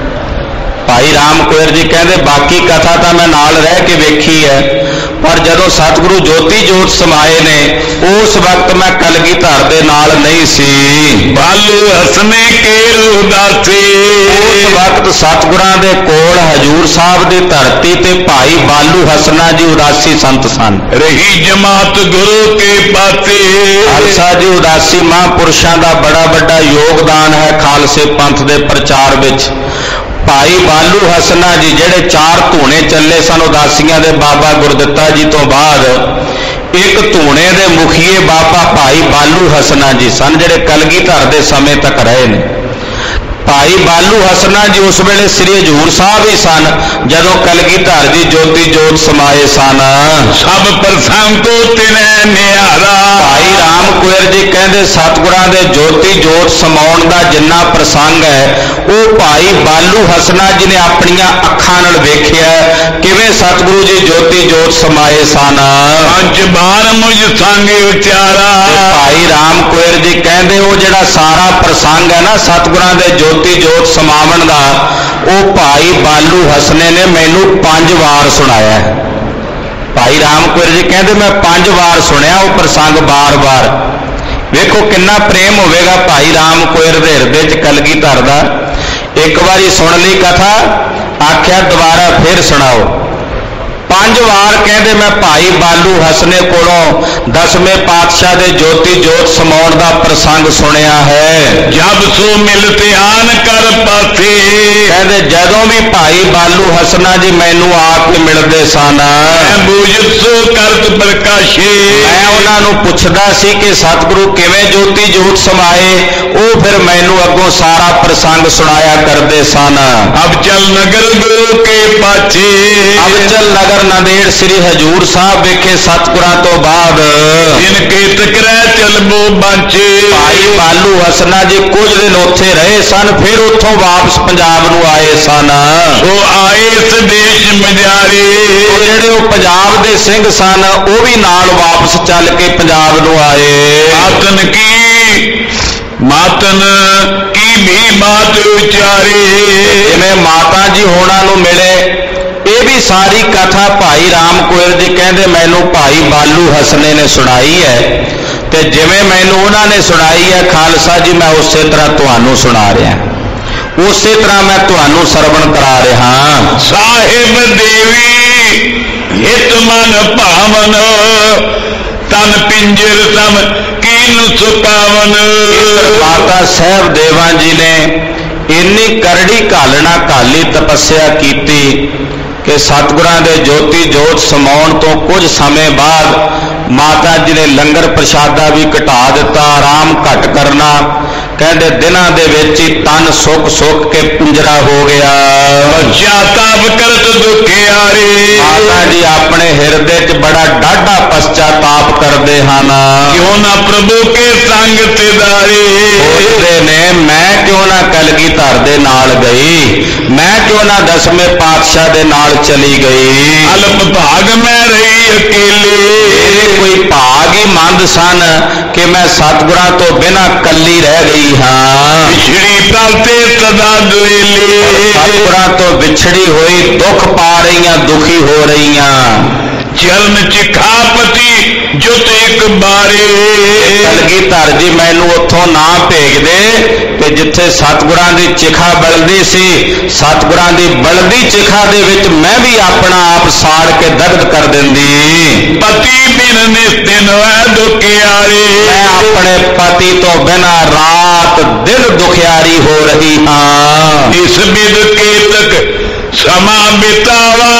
भाई राम कोइर जी कहते बाकी कथा तो मैं नाल रह के वेखी है, पर जदों सतगुरु ज्योति जोत समाए ने उस वक्त मैं कलगीधर दे नाल नहीं सी। बालू हसने के उदासी, उस वक्त सतगुरां दे कोल हजूर साहब दी धरती ते भाई बालू हसना जी उदासी संत सन। रही जमात गुरु के पाते, खालसा जी उदासी महापुरुषों का बड़ा बड़ा योगदान है खालसे पंथ के प्रचार विच। भाई बालू हसना जी जेड़े चार धूने चले सन उदासियां दे बाबा गुरदित्ता जी तो बाद ਇੱਕ ਧੂਣੇ ਦੇ ਮੁਖੀਏ ਬਾਬਾ ਭਾਈ ਬਾਲੂ ਹਸਨਾ ਜੀ ਸਨ, ਜਿਹੜੇ ਕਲਗੀਧਰ ਦੇ ਸਮੇਂ ਤੱਕ ਰਹੇ ਨੇ। ਭਾਈ ਬਾਲੂ ਹਸਨਾ ਜੀ ਉਸ ਵੇਲੇ ਸ੍ਰੀ ਹਜ਼ੂਰ ਸਾਹਿਬ ਹੀ ਸਨ ਜਦੋਂ ਕਲਗੀਧਰ ਜੀ ਜੋਤੀ ਜੋਤ ਸਮਾਏ ਸਨ। ਸਭ ਪ੍ਰਸੰਗ ਤੋਂ ਤਿਨੈ ਨਿਆਰਾ। ਭਾਈ ਰਾਮ ਕੁਇਰ ਜੀ ਕਹਿੰਦੇ ਸਤਿਗੁਰਾਂ ਦੇ ਜੋਤੀ ਜੋਤ ਸਮਾਉਣ ਦਾ ਜਿੰਨਾ ਪ੍ਰਸੰਗ ਹੈ ਉਹ ਭਾਈ ਬਾਲੂ ਹਸਨਾ ਜੀ ਨੇ ਆਪਣੀਆਂ ਅੱਖਾਂ ਨਾਲ ਵੇਖਿਆ ਕਿਵੇਂ ਸਤਿਗੁਰੂ ਜੀ ਜੋਤੀ ਜੋਤ ਸਮਾਏ ਸਨ। ਪੰਜ ਬਾਰ ਮੁਝ ਸੰਗ ਉਚਾਰਾ। ਭਾਈ ਰਾਮ ਕੁਇਰ ਜੀ ਕਹਿੰਦੇ ਉਹ ਜਿਹੜਾ ਸਾਰਾ ਪ੍ਰਸੰਗ ਹੈ ਨਾ ਸਤਿਗੁਰਾਂ ਦੇ ਜੋਤੀ ਜੋਤ ਸਮਾਵਣ ਦਾ, ਉਹ ਭਾਈ ਬਾਲੂ ਹਸਨੇ ਨੇ ਮੈਨੂੰ ਪੰਜ ਵਾਰ ਸੁਣਾਇਆ। ਭਾਈ ਰਾਮ ਕੁਇਰ ਜੀ ਕਹਿੰਦੇ ਮੈਂ ਪੰਜ ਵਾਰ ਸੁਣਿਆ ਉਹ ਪ੍ਰਸੰਗ ਬਾਰ-ਬਾਰ। ਵੇਖੋ ਕਿੰਨਾ ਪ੍ਰੇਮ ਹੋਵੇਗਾ ਭਾਈ ਰਾਮ ਕੁਇਰ ਦੇ ਹਿਰਦੇ 'ਚ ਕਲਗੀਧਰ ਦਾ। ਇੱਕ ਵਾਰੀ ਸੁਣ ਲਈ ਕਥਾ, ਆਖਿਆ ਦੁਬਾਰਾ ਫਿਰ ਸੁਣਾਓ। ਪੰਜ ਵਾਰ ਕਹਿੰਦੇ ਮੈਂ ਭਾਈ ਬਾਲੂ ਹਸਨੇ ਕੋਲੋਂ ਦਸਵੇਂ ਪਾਤਸ਼ਾਹ ਦੇ ਜੋਤੀ ਜੋਤ ਸਮਾਉਣ ਦਾ ਪ੍ਰਸੰਗ ਸੁਣਿਆ ਹੈ। ਜਬ ਸੋ ਮਿਲ ਧਿਆਨ ਕਰ ਪਾਥੇ। ਕਹਿੰਦੇ ਜਦੋਂ ਵੀ ਭਾਈ ਬਾਲੂ ਹਸਨਾ ਜੀ ਮੈਨੂੰ ਆ ਕੇ ਮਿਲਦੇ ਸਨ ਮੈਂ ਬੂਝਤ ਸੋ ਕਰਤ ਪ੍ਰਕਾਸ਼ੇ। ਮੈਂ ਉਹਨਾਂ ਨੂੰ ਪੁੱਛਦਾ ਸੀ ਕਿ ਸਤਿਗੁਰੂ ਕਿਵੇਂ ਜੋਤੀ ਜੋਤ ਸਮਾਏ, ਉਹ ਫਿਰ ਮੈਨੂੰ ਅੱਗੋਂ ਸਾਰਾ ਪ੍ਰਸੰਗ ਸੁਣਾਇਆ ਕਰਦੇ ਸਨ। ਅਬ ਚਲ ਨਗਰ ਗੁਰੂ ਕੇ ਪਾਛੇ। ਅਬ ਚਲ ਨਗਰ ਨਾਂਦੇੜ ਸ੍ਰੀ ਹਜ਼ੂਰ ਸਾਹਿਬ ਵਿਖੇ ਸਤਿਗੁਰਾਂ ਤੋਂ ਬਾਅਦ ਦਿਨ ਕੇ ਤਕਰੈ ਚਲਬੋ ਬਾਂਚੇ। ਭਾਈ ਬਾਲੂ ਹਸਨਾ ਜੀ ਕੁਝ ਦਿਨ ਉੱਥੇ ਰਹੇ ਸਨ, ਫਿਰ ਉੱਥੋਂ ਵਾਪਸ ਪੰਜਾਬ ਨੂੰ ਆਏ ਸਨ। ਸੋ ਆਏ ਇਸ ਦੇਸ਼ ਮਜਾਰੇ। ਜਿਹੜੇ ਉਹ ਪੰਜਾਬ ਦੇ ਸਿੰਘ ਸਨ ਉਹ ਵੀ ਨਾਲ ਵਾਪਸ ਚੱਲ ਕੇ ਪੰਜਾਬ ਨੂੰ ਆਏ। ਮਾਤਨ ਕੀ ਮਾਤਨ ਕੀ ਵੀ ਬਾਤ ਉਚਾਰੇ। ਜਿਵੇਂ ਮਾਤਾ ਜੀ ਹੋਣਾ ਨੂੰ ਮਿਲੇ, ਇਹ ਵੀ ਸਾਰੀ ਕਥਾ ਭਾਈ ਰਾਮ ਕੁਇਰ ਜੀ ਕਹਿੰਦੇ ਮੈਨੂੰ ਭਾਈ ਬਾਲੂ ਹਸਨੇ ਨੇ ਸੁਣਾਈ ਹੈ, ਤੇ ਜਿਵੇਂ ਮੈਨੂੰ ਉਹਨਾਂ ਨੇ ਸੁਣਾਈ ਹੈ ਖਾਲਸਾ ਜੀ ਮੈਂ ਉਸੇ ਤਰ੍ਹਾਂ ਤੁਹਾਨੂੰ ਸੁਣਾ ਰਿਹਾ, ਉਸੇ ਤਰ੍ਹਾਂ ਮੈਂ ਤੁਹਾਨੂੰ ਸਰਵਣ ਕਰਾ ਰਿਹਾ। ਸਾਹਿਬ ਦੇਵੀ ਹਿਤ ਮਨ ਭਾਵਨ ਤਨ ਪਿੰਜਰ ਸਮ ਕੀਨ ਸੁਕਾਵਨ। ਮਾਤਾ ਸਾਹਿਬ ਦੇਵਾਂ ਜੀ ਨੇ ਇੰਨੀ ਕਰੜੀ ਘਾਲਣਾ ਘਾਲੀ ਤਪੱਸਿਆ ਕੀਤੀ ਕਿ ਸਤਿਗੁਰਾਂ ਦੇ ਜੋਤੀ ਜੋਤ ਸਮਾਉਣ ਤੋਂ ਕੁਝ ਸਮੇਂ ਬਾਅਦ ਮਾਤਾ ਜੀ ਨੇ ਲੰਗਰ ਪ੍ਰਸ਼ਾਦਾ ਵੀ ਘਟਾ ਦਿੱਤਾ, ਆਰਾਮ ਘਟ ਕਰਨਾ। ਕਹਿੰਦੇ ਦਿਨਾਂ ਦੇ ਵਿੱਚ ਹੀ ਤਨ ਸੁੱਕ ਸੁੱਕ ਕੇ ਪਿੰਜਰਾ ਹੋ ਗਿਆ। ਪਛਤਾਪ ਕਰਤ ਦੁਖਿਆਰੇ। ਮਾਤਾ ਜੀ ਆਪਣੇ ਹਿਰਦੇ 'ਚ ਬੜਾ ਡਾਢਾ ਪਛਤਾਪ ਕਰਦੇ ਹਨ। ਕਿਉਂ ਨਾ ਪ੍ਰਭੂ ਕੇ ਸੰਗ ਤਿਦਾਰੇ। ਸੋਚਦੇ ਨੇ ਮੈਂ ਕਿਉਂ ਨਾ ਕਲਗੀਧਰ ਦੇ ਨਾਲ ਗਈ, ਮੈਂ ਕਿਉਂ ਨਾ ਦਸਵੇਂ ਪਾਤਸ਼ਾਹ ਦੇ ਨਾਲ ਚਲੀ ਗਈ। ਅਲਪ ਭਾਗ ਮੈਂ ਰਹੀ ਅਕੇਲੇ। ਇਹ ਕੋਈ ਭਾਗ ਹੀ ਮੰਦ ਸਨ ਕਿ ਮੈਂ ਸਤਿਗੁਰਾਂ ਤੋਂ ਬਿਨਾਂ ਕੱਲੀ ਰਹਿ ਗਈ ਹਾਂ। ਵਿਛੜੀ ਤਲ ਤੇ ਸਦਾ ਦੁਇਲੇ। ਸਤਿਗੁਰਾਂ ਤੋਂ ਵਿਛੜੀ ਹੋਈ ਦੁੱਖ ਪਾ ਰਹੀਆਂ, ਦੁਖੀ ਹੋ ਰਹੀਆਂ। ਚਰਨ ਚਿਖਾਪਤੀ ਜੁਤ ਇੱਕ ਬਾਰੇ। ਕਲਗੀਧਰ ਜੀ ਮੈਨੂੰ ਉੱਥੋਂ ਨਾ ਭੇਜਦੇ ਤੇ ਜਿੱਥੇ ਸਤਿਗੁਰਾਂ ਦੀ ਚਿਖਾ ਬਲਦੀ ਸੀ, ਸਤਿਗੁਰਾਂ ਦੀ ਬਲਦੀ ਚਿਖਾ ਦੇ ਵਿੱਚ ਮੈਂ ਵੀ ਆਪਣਾ ਆਪ ਸਾੜ ਕੇ ਦਰਦ ਕਰ ਦਿੰਦੀ। ਪਤੀ ਬਿਨ ਨਿਸਤਿਨ ਹੈ ਦੁਖਿਆਰੇ। ਮੈਂ ਆਪਣੇ ਪਤੀ ਤੋਂ ਬਿਨਾਂ ਰਾਤ ਦਿਨ ਦੁਖਿਆਰੀ ਹੋ ਰਹੀ ਹਾਂ। ਇਸ ਬਿਦ ਕੇਤਕ ਸਮਾਂ ਬਿਤਾਵਾ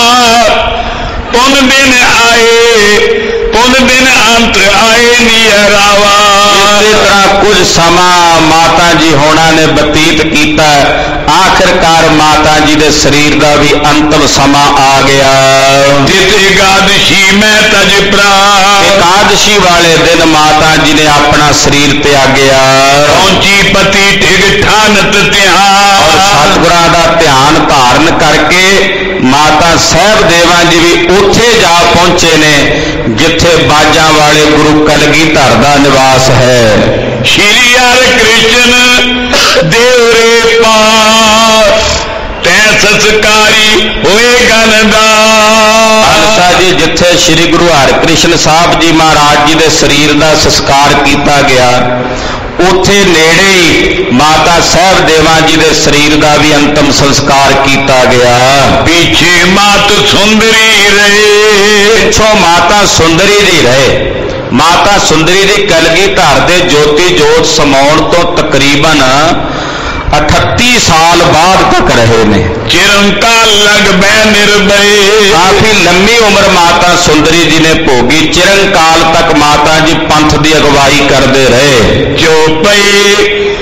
ਪੁਨ ਦਿਨ ਆਏ ਪੁਨ ਦਿਨ ਅੰਤ ਆਏ ਨਿਹਰਾਵਾ। ਇਸੇ ਤਰ੍ਹਾਂ ਕੁਝ ਸਮਾਂ ਮਾਤਾ ਜੀ ਹੋਣਾ ਨੇ ਬਤੀਤ ਕੀਤਾ, ਆਖਿਰਕਾਰ ਮਾਤਾ ਜੀ ਦੇ ਸਰੀਰ ਦਾ ਵੀ ਅੰਤਮ ਸਮਾਂ ਆ ਗਿਆ। ਜਿਤ ਇਕਾਦਸ਼ੀ ਮੈਂ ਤਜ ਪ੍ਰਾਨ। ਇਕਾਦਸ਼ੀ ਵਾਲੇ ਦਿਨ ਮਾਤਾ ਜੀ ਨੇ ਆਪਣਾ ਸਰੀਰ ਤਿਆਗਿਆ। ਪਹੁੰਚੀ ਪਤੀ ਠਿਗ ਠਾਨਤ ਧਿਆਨ। ਔਰ ਸਤਿਗੁਰਾਂ ਦਾ ਧਿਆਨ ਧਾਰਨ ਕਰਕੇ ਮਾਤਾ ਸਾਹਿਬ ਦੇਵਾਂ ਜੀ ਵੀ ਉੱਥੇ ਜਾ ਪਹੁੰਚੇ ਨੇ ਜਿੱਥੇ ਬਾਜਾਂ ਵਾਲੇ ਗੁਰੂ ਕਲਗੀਧਰ ਦਾ ਨਿਵਾਸ ਹੈ। ਸ਼੍ਰੀ ਹਰਿ ਕ੍ਰਿਸ਼ਨ ਦੇਵ ਰੇ ਪਾਸ ਤੈ ਸੰਸਕਾਰੀ ਹੋਏ ਗਨਦਾਸ। ਖਾਲਸਾ ਜੀ ਜਿੱਥੇ ਸ੍ਰੀ ਗੁਰੂ ਹਰਿਕ੍ਰਿਸ਼ਨ ਸਾਹਿਬ ਜੀ ਮਹਾਰਾਜ ਜੀ ਦੇ ਸਰੀਰ ਦਾ ਸੰਸਕਾਰ ਕੀਤਾ ਗਿਆ, ਉੱਥੇ ਨੇੜੇ ਹੀ ਮਾਤਾ ਸਾਹਿਬ ਦੇਵਾਂ ਜੀ ਦੇ ਸਰੀਰ ਦਾ ਵੀ ਅੰਤਮ ਸੰਸਕਾਰ ਕੀਤਾ ਗਿਆ। ਪਿੱਛੇ ਮਾਤ ਸੁੰਦਰੀ ਰਹੇ। ਪਿੱਛੋਂ ਮਾਤਾ ਸੁੰਦਰੀ ਜੀ ਰਹੇ। ਮਾਤਾ ਸੁੰਦਰੀ ਜੀ ਕਲਗੀਧਰ ਦੇ ਜੋਤੀ ਜੋਤ ਸਮਾਉਣ ਤੋਂ ਤਕਰੀਬਨ अठत्ती साल बाद तक रहे ने। चिरंकाल लग बै निर्भय, काफी लंबी उम्र माता सुंदरी जी ने भोगी। चिरंकाल तक माता जी पंथ की अगवाई करते रहे। जो पई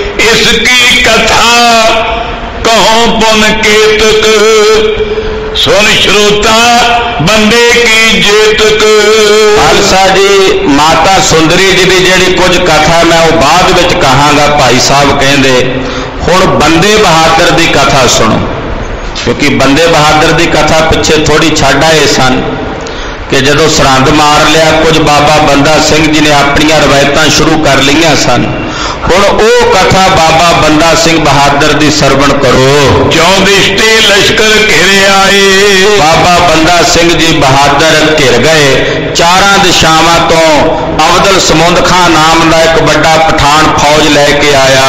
इसकी कथा कहो पुन केतक, सुन श्रोता बंदे की जेतक। खालसा जी माता सुंदरी जी की जिहड़ी कुछ कथा मैं वो बाद विच कहांगा। भाई साहब कहंदे हुण बंदे बहादुर की कथा सुनो, क्योंकि बंदे बहादुर की कथा पिछे थोड़ी छड्ड आए सन कि जदों सरहंद मार लिया कुछ बाबा बंदा सिंह जी ने अपनियां रवायतां शुरू कर लईआं सन। हुण वो कथा बाबा बंदा सिंह बहादुर की सरवण करो। चौदिशते लश्कर घिरे आए, बाबा बंदा सिंह जी बहादुर घिर गए। चारां दिशावां तो अफजल समुंद खां नाम का एक बड़ा पठान फौज लैके आया।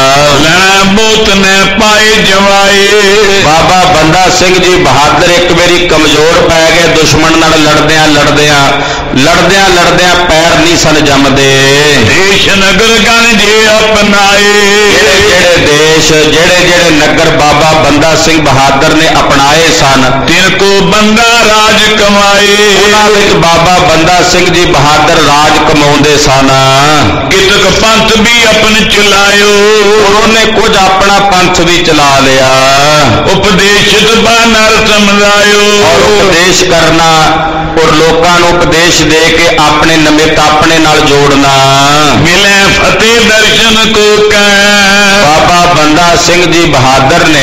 बोत ने पाए जवाए, बाबा बंदा सिंह जी बहादुर एक बारी कमजोर पै गए। दुश्मन नाल लड़दियां लड़दियां लड़दियां लड़दियां पैर नहीं सन जमदे। देश नगर गण जे अपनाए, जेड़े जेड़े देश जेड़े जेड़े नगर बाबा बंदा सिंह बहादुर ने अपनाए सन, तिनको बंदा राज कमाए। उन्हां विच बाबा बंदा सिंह जी बहादुर राज कमाउंदे सन। कितक पंथ भी अपन चलायो, उन्होंने कुछ अपना पंथ भी चला लिया। उपदेशित बानर समझायो, और उपदेश करना और लोगों को उपदेश दे के अपने नमित अपने नाल जोड़ना। मिले फतेह दर्शन को कह, बाबा बंदा सिंह जी बहादुर ने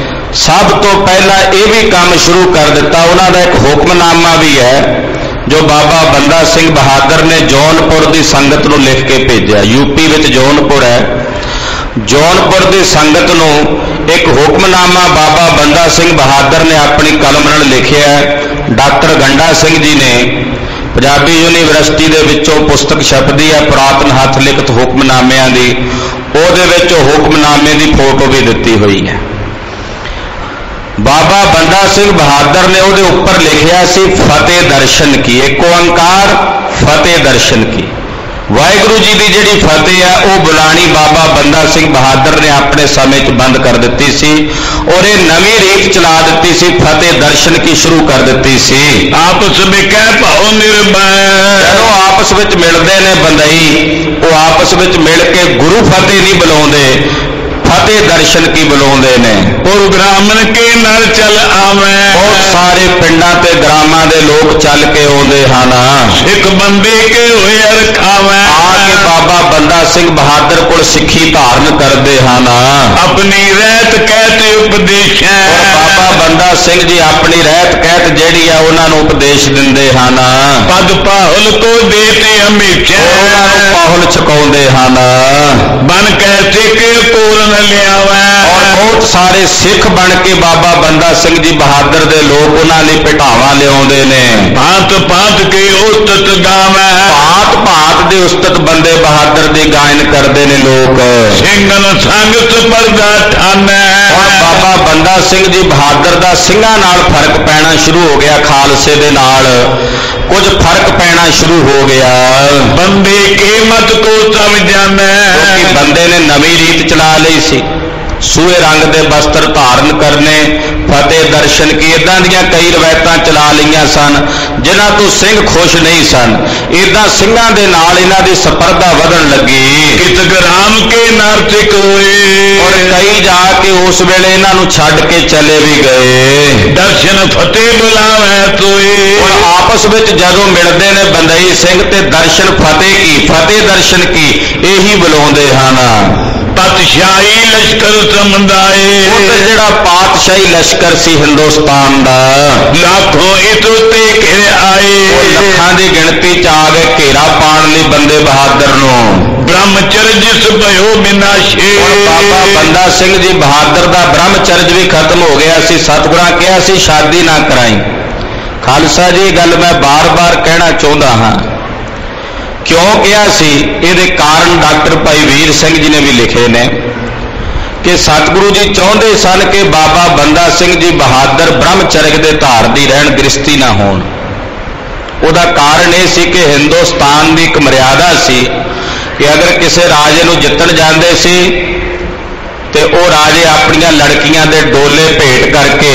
सब तो पहला ये भी काम शुरू कर दिता। उन्होंने एक हुक्मनामा भी है जो बाबा बंदा सिंह बहादुर ने जौनपुर की संगत को लिख के भेजा। यूपी में जौनपुर है, जौनपुर की संगत को एक हुक्मनामा बाबा बंदा सिंह बहादुर ने अपनी कलम नाल लिखिया है। डॉक्टर गंडा सिंह जी ने पंजाबी यूनीवर्सिटी के विचों पुस्तक छपदी है पुरातन हथ लिखत हुक्मनामिਆਂ ਦੀ, ਉਹਦੇ ਵਿੱਚ हुक्मनामे की फोटो भी दी हुई है। बाबा बंदा सिंह बहादुर ने ਉਹਦੇ ਉੱਪਰ लिखिया सी फतेह दर्शन की, एक ओंकार फतेह दर्शन की। वाहिगुरु जी की जिहड़ी फतेह है वह बुलानी बाबा बंदा सिंह बहादुर ने अपने समय च बंद कर दी सी और ये नवी रीत चला दी सी, फतेह दर्शन की शुरू कर दी सी। आपस में कह पाओ निर्भय, जदों आपस में मिलते ने बंदई वो आपस में मिल के गुरु फतेह नहीं बुलाते, फतेह दर्शन की बुलाते ने। और ग्रामन के नर चल आवे, बहुत सारे पिंडां ते ग्रामां दे लोग चल के आउंदे हन। सिख बंदे के होए रखावे, आके बाबा बंदा सिंह बहादुर कोल सिੱਖੀ धारण करते हैं। अपनी रहत कहते उपदेश, बाबा बंदा सिंह जी अपनी रहत कहत जिहड़ी है उन्होंने उपदेश दिंदे हैं। पग पाहुल को देते हमेशा, उन्होंने पाहुल छकाउंदे हैं। बन कैसे के पूर्ण लियावे, और बहुत सारे सिख बन के बाबा बंदा सिंह जी बहादुर दे लोग उन्होंने पिटावा लियाउंदे ने। भांत भांत के उस्तत गावे, भांत भांत दे उस्तत बंदे बहादुर दी गायन करते ने लोग। सिंगन संगत परदा ठाने, और बाबा बंदा सिंह जी बहादुर दा सिंघां नाल फर्क पैना शुरू हो गया, खालसे दे नाल कुछ फर्क पैना शुरू हो गया। बंदे के मत को समझाने, क्योंकि बंदे ने नवी रीत चला ली सी, सूए रंग के वस्त्र धारण करने, फतेह दर्शन की, इदां दियां कई रवायतां चला लईआं सन जिन्हां तो सिंह खुश नहीं सन। इदां सिंघां दे नाल इन्हां दी स्पर्धा वधण लगी। कित राम के नार्तिक होए, और कई जाके उस वेले इन्हां नूं छड्ड के चले भी गए। दर्शन फतेह बुलावे तोए, और आपस में जदों मिलते ने बंदई सिंह ते दर्शन फतेह की, फतेह दर्शन की यही बुलाउंदे हन। पातशाही लश्कर समझाए, जिहड़ा पातशाही लश्कर सी हिंदुस्तान दा, लाखों इस उत्ते घिर आए, लखां दी गिणती च आ गए घेरा पाण लई बंदे बहादुर नूं। ब्रह्मचर्य जिस भयो विनाशे, बाबा बंदा सिंह जी बहादुर दा ब्रह्मचर्य भी खत्म हो गया सी। सतगुरां कहा सी शादी ना कराई। खालसा जी गल मैं बार बार कहना चाहता हाँ, क्यों कहा सी ये कारण डॉक्टर भाई वीर सिंह जी ने भी लिखे ने कि सतगुरु जी चाहते सन कि बाबा बंदा सिंह जी बहादुर ब्रह्मचर्य के धारदी रहन, गृहस्थी ना होण। उहदा कारण यह सी कि हिंदुस्तान की एक मर्यादा सी कि अगर किसी राजे नूं जितण जांदे सी ਤੇ ਉਹ ਰਾਜੇ ਆਪਣੀਆਂ ਲੜਕੀਆਂ ਦੇ ਡੋਲੇ ਭੇਟ ਕਰਕੇ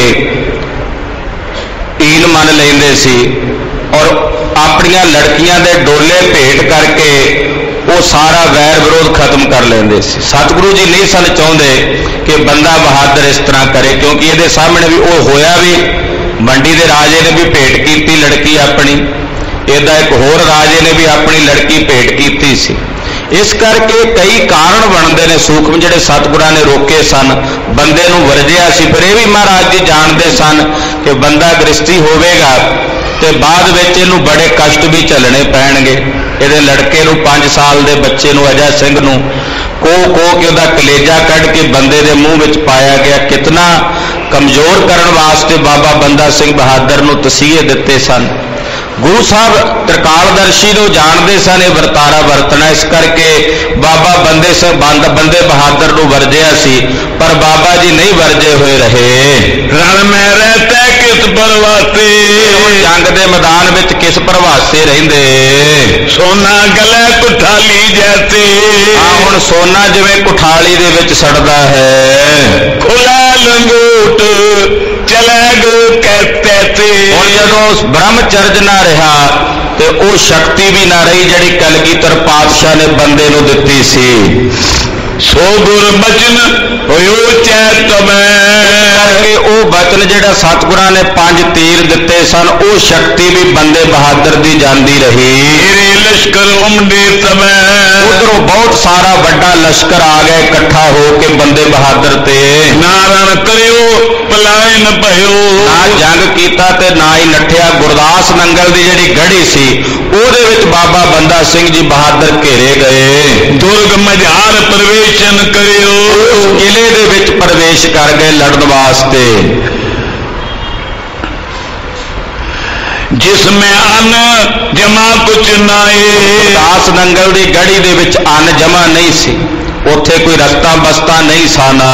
ਈਨ ਮੰਨ ਲੈਂਦੇ ਸੀ ਔਰ ਆਪਣੀਆਂ ਲੜਕੀਆਂ ਦੇ ਡੋਲੇ ਭੇਟ ਕਰਕੇ ਉਹ ਸਾਰਾ ਵੈਰ ਵਿਰੋਧ ਖਤਮ ਕਰ ਲੈਂਦੇ ਸੀ। ਸਤਿਗੁਰੂ ਜੀ ਨਹੀਂ ਸਨ ਚਾਹੁੰਦੇ ਕਿ ਬੰਦਾ ਬਹਾਦਰ ਇਸ ਤਰ੍ਹਾਂ ਕਰੇ, ਕਿਉਂਕਿ ਇਹਦੇ ਸਾਹਮਣੇ ਵੀ ਉਹ ਹੋਇਆ ਵੀ, ਮੰਡੀ ਦੇ ਰਾਜੇ ਨੇ ਵੀ ਭੇਟ ਕੀਤੀ ਲੜਕੀ ਆਪਣੀ, ਇਹਦਾ ਇੱਕ ਹੋਰ ਰਾਜੇ ਨੇ ਵੀ ਆਪਣੀ ਲੜਕੀ ਭੇਟ ਕੀਤੀ ਸੀ। ਇਸ ਕਰਕੇ ਕਈ ਕਾਰਨ ਬਣਦੇ ਨੇ ਸੂਖਮ ਜਿਹੜੇ ਸਤਿਗੁਰਾਂ ਨੇ ਰੋਕੇ ਸਨ, ਬੰਦੇ ਨੂੰ ਵਰਜਿਆ ਸੀ। ਫਿਰ ਇਹ ਵੀ ਮਹਾਰਾਜ ਜੀ ਜਾਣਦੇ ਸਨ ਕਿ ਬੰਦਾ ਗ੍ਰਸਤੀ ਹੋਵੇਗਾ ਤੇ ਬਾਅਦ ਵਿੱਚ ਇਹਨੂੰ ਬੜੇ ਕਸ਼ਟ ਵੀ ਝੱਲਣੇ ਪੈਣਗੇ। ਇਹਦੇ ਲੜਕੇ ਨੂੰ ਪੰਜ ਸਾਲ ਦੇ ਬੱਚੇ ਨੂੰ ਅਜੈ ਸਿੰਘ ਨੂੰ ਕੋਹ ਕੋਹ ਕੇ ਉਹਦਾ ਕਲੇਜਾ ਕੱਢ ਕੇ ਬੰਦੇ ਦੇ ਮੂੰਹ ਵਿੱਚ ਪਾਇਆ ਗਿਆ। ਕਿਤਨਾ ਕਮਜ਼ੋਰ ਕਰਨ ਵਾਸਤੇ ਬਾਬਾ ਬੰਦਾ ਸਿੰਘ ਬਹਾਦਰ ਨੂੰ ਤਸੀਹੇ ਦਿੱਤੇ ਸਨ। ਗੁਰੂ ਸਾਹਿਬ ਤ੍ਰਿਕਾਲਦਰਸ਼ੀ ਨੂੰ ਜਾਣਦੇ ਸਨ ਇਹ ਵਰਤਾਰਾ ਵਰਤਣਾ, ਇਸ ਕਰਕੇ ਬਾਬਾ ਬੰਦੇ ਸਿੰਘ ਬੰਦ ਬੰਦੇ ਬਹਾਦਰ ਨੂੰ ਵਰਜਿਆ ਸੀ, ਪਰ ਬਾਬਾ ਜੀ ਨਹੀਂ ਵਰਜੇ ਹੋਏ ਰਹੇ। ਰਣ ਮੈਂ ਰਹਤਾ ਕਿਸ ਪਰਵਾਸੇ, ਜੰਗ ਦੇ ਮੈਦਾਨ ਵਿੱਚ ਕਿਸ ਪ੍ਰਵਾਸੇ ਰਹਿੰਦੇ। ਸੋਨਾ ਗਲੇ ਕੁਠਾਲੀ ਜੈਸੇ, ਹਾਂ ਹੁਣ ਸੋਨਾ ਜਿਵੇਂ ਕੁਠਾਲੀ ਦੇ ਵਿੱਚ ਸੜਦਾ ਹੈ। ਖੁੱਲਾ ਲੰਗੋਟ ਚਲੇ ਗੋ ਕਹਤੇ ਤੇ, ਹੁਣ ਜਦੋਂ ਬ੍ਰਹਮਚਰਜ ਨਾ ਰਿਹਾ ਤੇ ਉਹ ਸ਼ਕਤੀ ਵੀ ਨਾ ਰਹੀ ਜਿਹੜੀ ਕਲਗੀਧਰ ਪਾਤਸ਼ਾਹ ਨੇ ਬੰਦੇ ਨੂੰ ਦਿੱਤੀ ਸੀ। ਸੋ ਗੁਰ ਬਚਨ ਹੋਇਓ ਚੈਤ ਮੈਂ, ਕਰਕੇ ਉਹ ਬਚਨ ਜਿਹੜਾ ਸਤਿਗੁਰਾਂ ਨੇ ਪੰਜ ਤੀਰ ਦਿੱਤੇ ਸਨ ਉਹ ਸ਼ਕਤੀ ਵੀ ਬੰਦੇ ਬਹਾਦਰ ਦੀ ਜਾਂਦੀ ਰਹੀ। ਮੇਰੇ ਲਸ਼ਕਰ ਉਮੜੇ ਸਮੈ, ਉਧਰੋਂ ਬਹੁਤ ਸਾਰਾ ਵੱਡਾ ਲਸ਼ਕਰ ਆ ਗਿਆ ਇਕੱਠਾ ਹੋ ਕੇ ਬੰਦੇ ਬਹਾਦਰ ਤੇ। ਨਾ ਰਣ ਕਰਿਓ ਪਲਾਏ ਨ ਭਇਓ, ਨਾ ਜੰਗ ਕੀਤਾ ਤੇ ਨਾ ਹੀ ਨੱਠਿਆ। ਗੁਰਦਾਸ ਨੰਗਲ ਦੀ ਜਿਹੜੀ ਗੜੀ ਸੀ ਉਹਦੇ ਵਿੱਚ ਬਾਬਾ ਬੰਦਾ ਸਿੰਘ ਜੀ ਬਹਾਦਰ ਘੇਰੇ ਗਏ। ਦੁਰਗ ਮਝਾਰ ਪ੍ਰਵੇਸ਼ਨ ਕਰਿਓ, ਕਿਲੇ ਦੇ ਵਿੱਚ ਪ੍ਰਵੇਸ਼ ਕਰ ਗਏ ਲੜਨ ਵਾਸਤੇ। ਜਿਸ ਮੈਂ ਅੰਨ ਜਮਾ ਕੁਛ ਨਾਏ, ਗੁਰਦਾਸ ਨੰਗਲ ਦੀ ਗੜੀ ਦੇ ਵਿੱਚ ਅੰਨ ਜਮਾ ਨਹੀਂ ਸੀ, ਉੱਥੇ ਕੋਈ ਰਸਤਾ ਬਸਤਾ ਨਹੀਂ ਸਨ।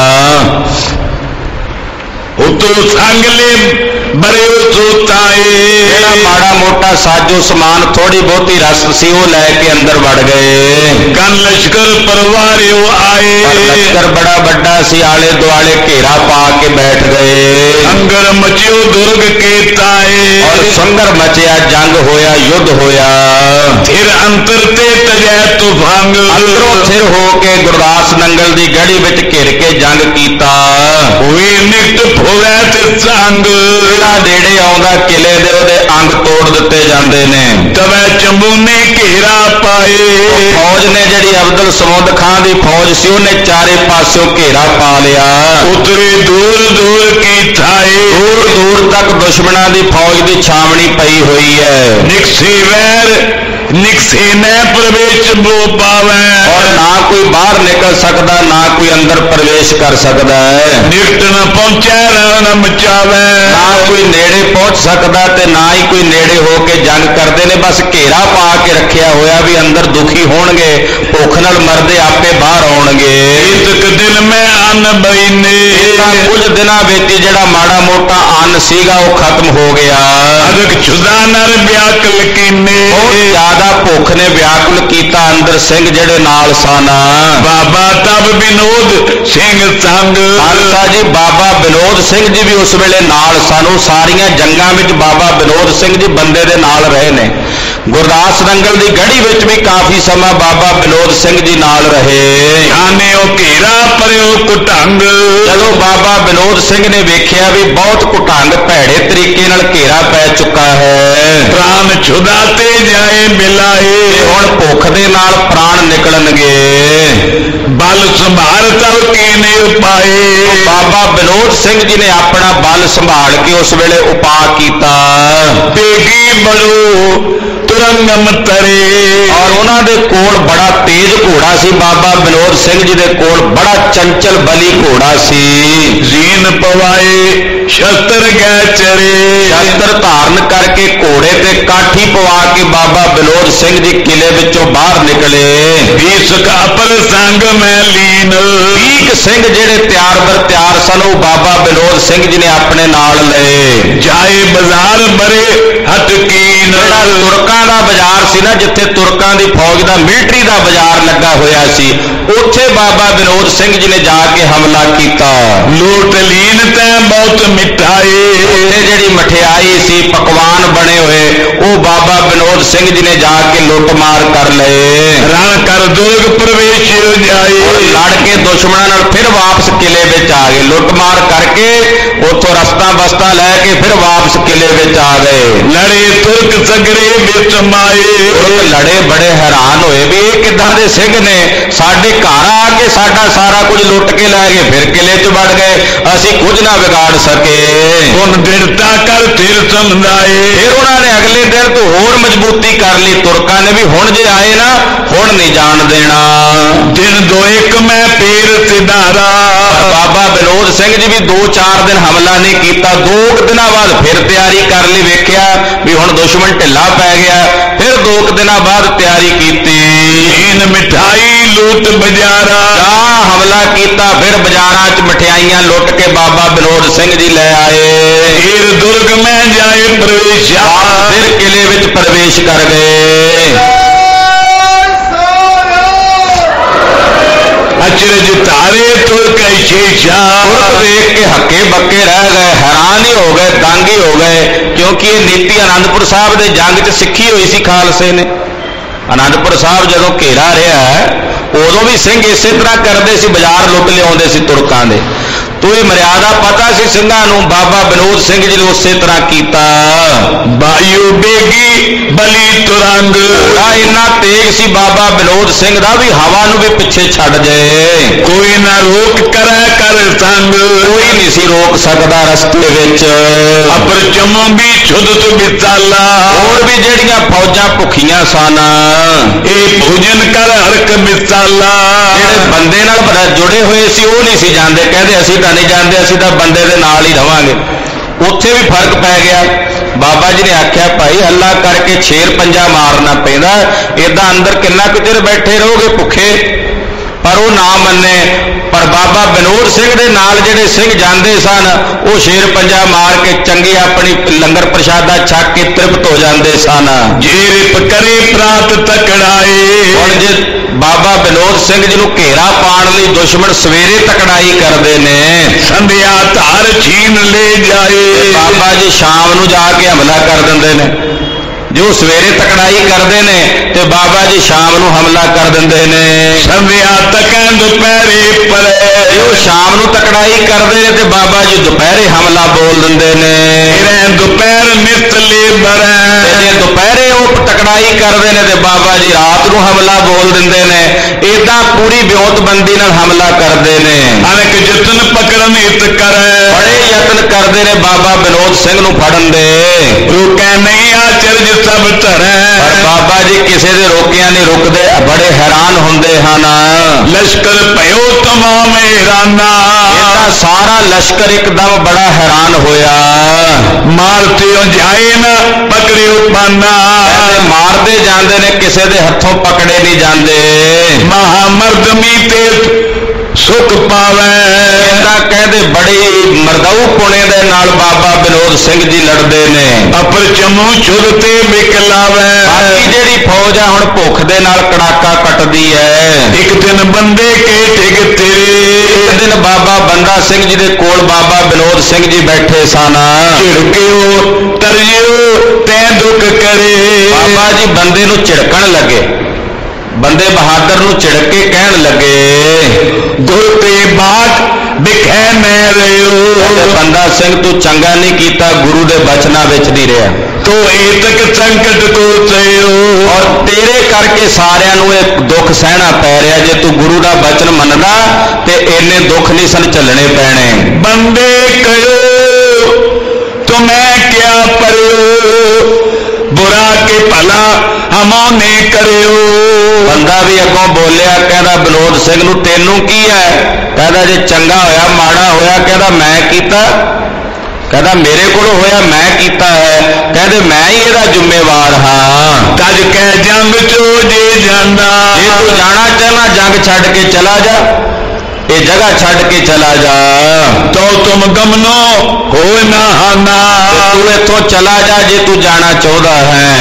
ਉਤੋਂ ਸੰਗਲੇ ਬਰਿਓ ਸੋਤਾਏ, ਜਿਹੜਾ ਮਾੜਾ ਮੋਟਾ ਸਾਜੋ ਸਮਾਨ ਥੋੜੀ ਬਹੁਤੀ ਰਸਤ ਸੀ ਉਹ ਲੈ ਕੇ ਅੰਦਰ ਵੜ ਗਏ। ਕਨ ਲਸ਼ਕਰ ਪਰਵਾਰਿਓ ਆਏ, ਲਸ਼ਕਰ ਬੜਾ ਵੱਡਾ ਸੀ, ਆਲੇ ਦੁਆਲੇ ਘੇਰਾ ਪਾ ਕੇ ਬੈਠ ਗਏ। ਅੰਗਰ ਮਚਿਓ ਦੁਰਗ ਕੇ ਤਾਏ, ਔਰ ਸੰਗਰ ਮਚਿਆ, ਜੰਗ ਹੋਇਆ, ਯੁੱਧ ਹੋਇਆ। ਫਿਰ ਅੰਤਰ ਤੇ ਤਜੈ ਤੁਫੰਗ, ਅੰਦਰੋਂ ਥਿਰ ਹੋ ਕੇ ਗੁਰਦਾਸ ਨੰਗਲ ਦੀ ਗੜੀ ਵਿੱਚ ਘਿਰ ਕੇ ਜੰਗ ਕੀਤਾ। ਹੋਈ ਨਿਕਟ ਹੋਵੇ ਤੇ ਸੰਗ, ਜਿਹੜਾ ਨੇੜੇ ਆਉਂਦਾ ਕਿਲੇ ਦੇ ਉਹਦੇ ਅੰਗ ਤੋੜ ਦਿੱਤੇ ਜਾਂਦੇ ਨੇ। ਤਵੇ ਚੰਬੂ ਨੇ ਘੇਰਾ ਪਾਏ, ਫੌਜ ਨੇ ਜਿਹੜੀ ਅਬਦੁਲ ਸਮੁੰਦ ਖਾਨ ਦੀ ਫੌਜ ਸੀ ਉਹਨੇ ਚਾਰੇ ਪਾਸਿਓਂ ਘੇਰਾ ਪਾ ਲਿਆ। ਉਤਰੇ ਦੂਰ ਦੂਰ ਕੀ ਥਾਏ, ਦੂਰ ਦੂਰ ਤੱਕ ਦੁਸ਼ਮਣਾਂ ਦੀ ਫੌਜ ਦੀ ਛਾਵਣੀ ਪਈ ਹੋਈ ਹੈ। ਨਿਕਸੇ ਵੈਰ ਨਿਕਸੇ ਨੇ ਪ੍ਰਵੇਸ਼ ਬੋ ਪਾਵੈ, ਔਰ ਨਾ ਕੋਈ ਬਾਹਰ ਨਿਕਲ ਸਕਦਾ ਨਾ ਕੋਈ ਅੰਦਰ ਪ੍ਰਵੇਸ਼ ਕਰ ਸਕਦਾ ਹੈ। ਨਿਕਟ ਨ ਪਹੁੰਚੈ ਰਨ ਮਚਾਵੈ, ਨਾ ਕੋਈ ਨੇੜੇ ਪਹੁੰਚ ਸਕਦਾ ਤੇ ਨਾ ਹੀ ਕੋਈ ਨੇੜੇ ਹੋ ਕੇ ਜੰਗ ਕਰਦੇ ਨੇ। ਬਸ ਘੇਰਾ ਪਾ ਕੇ ਰੱਖਿਆ ਹੋਇਆ ਵੀ ਅੰਦਰ ਦੁਖੀ ਹੋਣਗੇ, ਭੁੱਖ ਨਾਲ ਮਰਦੇ ਆਪੇ ਬਾਹਰ ਆਉਣਗੇ। ਇਤਕ ਦਿਨ ਮੈਂ ਅੰਨ ਬਈਨੇ, ਕੁਝ ਦਿਨਾਂ ਵਿੱਚ ਜਿਹੜਾ ਮਾੜਾ ਮੋਟਾ ਅੰਨ ਸੀਗਾ ਉਹ ਖਤਮ ਹੋ ਗਿਆ। ਅਦਕ ਛੁਦਾ ਨਰ ਵਿਆਕਲ ਕੀਨੇ, ਬਹੁਤ ਜ਼ਿਆਦਾ ਭੁੱਖ ਨੇ ਵਿਆਕੁਲ ਕੀਤਾ ਅੰਦਰ ਸਿੰਘ ਜਿਹੜੇ ਨਾਲ ਸਨ। ਬਾਬਾ ਤਬ ਵਿਨੋਦ ਸਿੰਘ ਸੰਗ, ਖਾਲਸਾ ਜੀ ਬਾਬਾ ਵਿਨੋਦ ਸਿੰਘ ਜੀ ਵੀ ਉਸ ਵੇਲੇ ਨਾਲ ਸਨ। ਉਹ ਸਾਰੀਆਂ ਜੰਗਾਂ ਵਿੱਚ ਬਾਬਾ ਵਿਨੋਦ ਸਿੰਘ ਜੀ ਬੰਦੇ ਦੇ ਨਾਲ ਰਹੇ ਨੇ। ਗੁਰਦਾਸ ਨੰਗਲ ਦੀ ਗੜੀ ਵਿੱਚ ਵੀ ਕਾਫੀ ਸਮਾਂ ਬਾਬਾ ਵਿਨੋਦ ਸਿੰਘ ਜੀ ਨਾਲ ਰਹੇ। ਆਨੇ ਉਹ ਘੇਰਾ ਪਰਿਓ ਕੁਟੰਗ, ਜਦੋਂ ਬਾਬਾ ਵਿਨੋਦ ਸਿੰਘ ਨੇ ਵੇਖਿਆ ਵੀ ਬਹੁਤ ਕੁਟੰਗ ਭੈੜੇ ਤਰੀਕੇ ਨਾਲ ਘੇਰਾ ਪੈ ਚੁੱਕਾ ਹੈ, ਪ੍ਰਾਨ ਛੁਦਾ ਤੇ ਜਾਏ ਮਿਲਾਏ, ਹੁਣ ਭੁੱਖ ਦੇ ਨਾਲ ਪ੍ਰਾਣ ਨਿਕਲਣਗੇ। ਬਲ ਸੰਭਾਲ ਤਬ ਕੀਨੇ ਉਪਾਏ, ਬਾਬਾ ਵਿਨੋਦ ਸਿੰਘ ਜੀ ਨੇ ਆਪਣਾ ਬਲ ਸੰਭਾਲ ਕੇ ਉਸ ਵੇਲੇ ਉਪਾਅ ਕੀਤਾ। ਤੇਗੀ ਬੜੋ ਤੁਰੰਗਮ ਤਰੇ, ਔਰ ਉਹਨਾਂ ਦੇ ਕੋਲ ਬੜਾ ਤੇਜ਼ ਘੋੜਾ ਸੀ। ਬਾਬਾ ਵਿਨੋਦ ਸਿੰਘ ਜੀ ਦੇ ਕੋਲ ਬੜਾ ਚੰਚਲ ਬਲੀ ਘੋੜਾ ਸੀ। ਜ਼ੀਨ ਪਵਾਏ ਸ਼ਸਤਰ ਗੈ ਚਰੇ, ਸ਼ਸਤਰ ਧਾਰਨ ਕਰਕੇ ਘੋੜੇ ਤੇ ਕਾਠੀ ਪਵਾ ਕੇ ਬਾਬਾ ਵਿਨੋਦ ਸਿੰਘ ਜੀ ਕਿਲੇ ਵਿੱਚੋਂ ਬਾਹਰ ਨਿਕਲੇ। ਵੀਸਕ ਅਪਰ ਸੰਗ ਮੈਂ ਲੀਨ, ਵੀਹ ਸਿੰਘ ਜਿਹੜੇ ਤਿਆਰ ਬਰ ਤਿਆਰ ਸਨ ਉਹ ਬਾਬਾ ਵਿਨੋਦ ਸਿੰਘ ਜੀ ਨੇ ਆਪਣੇ ਨਾਲ ਲਏ। ਜਾਏ ਬਾਜ਼ਾਰ ਬਰੇ ਹਟ ਕੀਨ, तुरकां दा बाजार सी ना, जिथे तुरकां दी फौज दा मिलिटरी दा बाजार लगा होया सी, उत्थे बाबा विनोद सिंह जी ने जाके हमला कीता। लूट लीन तै बहुत मिठाई, जिहड़ी मठियाई सी पकवान बने हुए वो बाबा विनोद सिंह जी ने जाके लुट मार कर लए। रण कर दुर्ग प्रवेश जाए, लड़ के दुश्मनों नाल फिर वापस किले विच आ गए। लुट मार करके उथों रस्ता बस्ता लैके फिर वापस किले विच आ गए। लड़े तुर्क सगरे विच माए, लड़े बड़े हैरान होए भी ये किदां दे सिंह ने, साडे घर आके साडा सारा कुछ लुट के लै गए, फिर किले च वड़ गए, असीं कुछ ना बिगाड़ सके। हुण दृढ़ता कर फिर समझाए, फिर उन्होंने अगले दिन तो होर मजबूती कर ली तुर्कां ने भी, हुण जे आए ना हुण नहीं जान देना। दिन दो एक मैं पीर सिधारा, बाबा विनोद सिंह जी भी दो चार दिन हमला नहीं किया, दो दिन बाद फिर तैयारी कर ली, वेख्या भी हुण दुश्मन ढिला पै गया, फिर दो दिन बाद तैयारी की। मिठाई लूट बाजारा, हमला किया, फिर बाजारां च मिठाइयां लुट के बाबा विनोद सिंह जी ले आए। फिर दुर्ग में जाए प्रवेश, फिर किले विच प्रवेश कर गए। अचरज तारे तुर्क शीशा, देख के हक्के बक्के रह गए, हैरान ही हो गए, दंग ही हो गए, क्योंकि ये नीति आनंदपुर साहब के जंग च सिੱਖੀ हुई सी खालसे ने। आनंदपुर साहब जदों घेरा रहा है उदों भी सिंह इसे तरह करते सी, बाजार लुट लिया सी तुर्कां दे, तो ये मर्यादा पता सी ਸਿੰਘਾਂ ਨੂੰ। बाबा विनोद सिंह जी ने उस तरह किया। वायु बेगी बली तुरंग, इन्ना तेज सी बाबा विनोद सिंह का भी हवा नूं भी पिछे छड़ जाए। कोई ना रोक करे कर संग, कोई नहीं सी रोक सकता रस्ते विच। अपर चमो भी छुदत बिताला, और भी ਜਿਹੜੀਆਂ फौजां भुखियां सन, ये भोजन कर हरक मिसाला, ਜਿਹੜੇ ਬੰਦੇ ਨਾਲ बड़ा जुड़े हुए सी वो नहीं सी जांदे, कहते असीं तां नहीं जांदे, असीं तां बंदे दे नाल ही रहांगे। उत्थे भी फर्क पै गया। बाबा जी ने आख्या भाई हल्ला करके छेर पंजा मारना पैंदा, इदां अंदर किन्ना कुछ चिर बैठे रहोगे भुखे, पर वो ना मन्ने। पर बाबा विनोद सिंह दे नाल जिहड़े सिंह जांदे सन वो शेर पंजा मार के चंगी अपनी लंगर प्रशादा छक के तृप्त हो जाते सन। जे रिप करे प्रात तकड़ाए, हुण जे बाबा विनोद सिंह जी नूं घेरा पाण लई दुश्मन सवेरे तकड़ाई करते ने, संध्या धार छीन ले जाए, बाबा जी शाम नूं जाके हमला कर दिंदे ने। जो सवेरे तकड़ाई करते हैं तो बाबा जी शाम नूं हमला कर देंदे ने। संध्या तक दोपहरे पर, जो शाम नूं तकड़ाई करते हैं तो बाबा जी दोपहरे हमला बोल देंदे ने। दोपहर नितले बर, दोपहरे वो तकड़ाई करते हैं तो बाबा जी रात नूं हमला बोल देंदे ने। इदां पूरी ब्योतबंदी नाल हमला करते हैं। अनेक यतन पकड़न हित कर, बड़े यतन करते हैं बाबा विनोद सिंह नूं फड़न दे। रुकै नहीं आचरज सब धरै, पर बाबा जी किसी दे रोकिया नहीं रुकते, बड़े हैरान होंदे हन। लश्कर भयो तमाम हैराना, सारा लश्कर एकदम बड़ा हैरान होया। मारते जाए न पकड़े पाना, मारते जाते ने किसी दे हथों पकड़े नहीं जाते। महामर्दमी ते सुख पावे, कहते बड़ी मरदाऊ पुणे दे नाल बाबा विनोद सिंह जी लड़ते ने। अपर चमू छुदते बिकलावे, बाकी जेड़ी फौज है हुण भुख दे नाल कड़ाका कटदी है। एक दिन बंदे के टिक तेरे, एक दिन बाबा बंदा सिंह जी दे कोल बाबा विनोद सिंह जी बैठे सन। झिड़कियो तरजियो तै दुख करे, बाबा जी बंदे नूं झिड़कण लगे, बंदे बहादुर नूं झिड़क के कहण लगे गुर ते बाट दिखै मैं रहियो। बंदा सिंह तू चंगा नहीं कीता, गुरु दे बचना विच नहीं रहा, तो ए तक संकट को सहियो। और तेरे करके सारियां नूं एक दुख सहना पै रहा। जे तू गुरु दा बचन मनदा ते इन्ने दुख नहीं सन झल्लने पैणे। बंदे कहो तो मैं क्या परियो, बुरा के भला हमने करियो। बंदा भी अगों बोलिया, कहता विनोद सिंह नूं तेनू की है? कहता जे चंगा होया माड़ा होया, कहता मैं कीता, कहता मेरे कोलों होया मैं कीता है, कहते मैं ही इहदा जिम्मेवार हाँ। तज कह जंग चो जे जाना, जे तू जाना चाहना जंग छड्ड के चला जा, ये जगह छड्ड के चला जा। तो तुम गमनो हो ना हाना, तू इथों चला जा जे तू जाना चाहता है।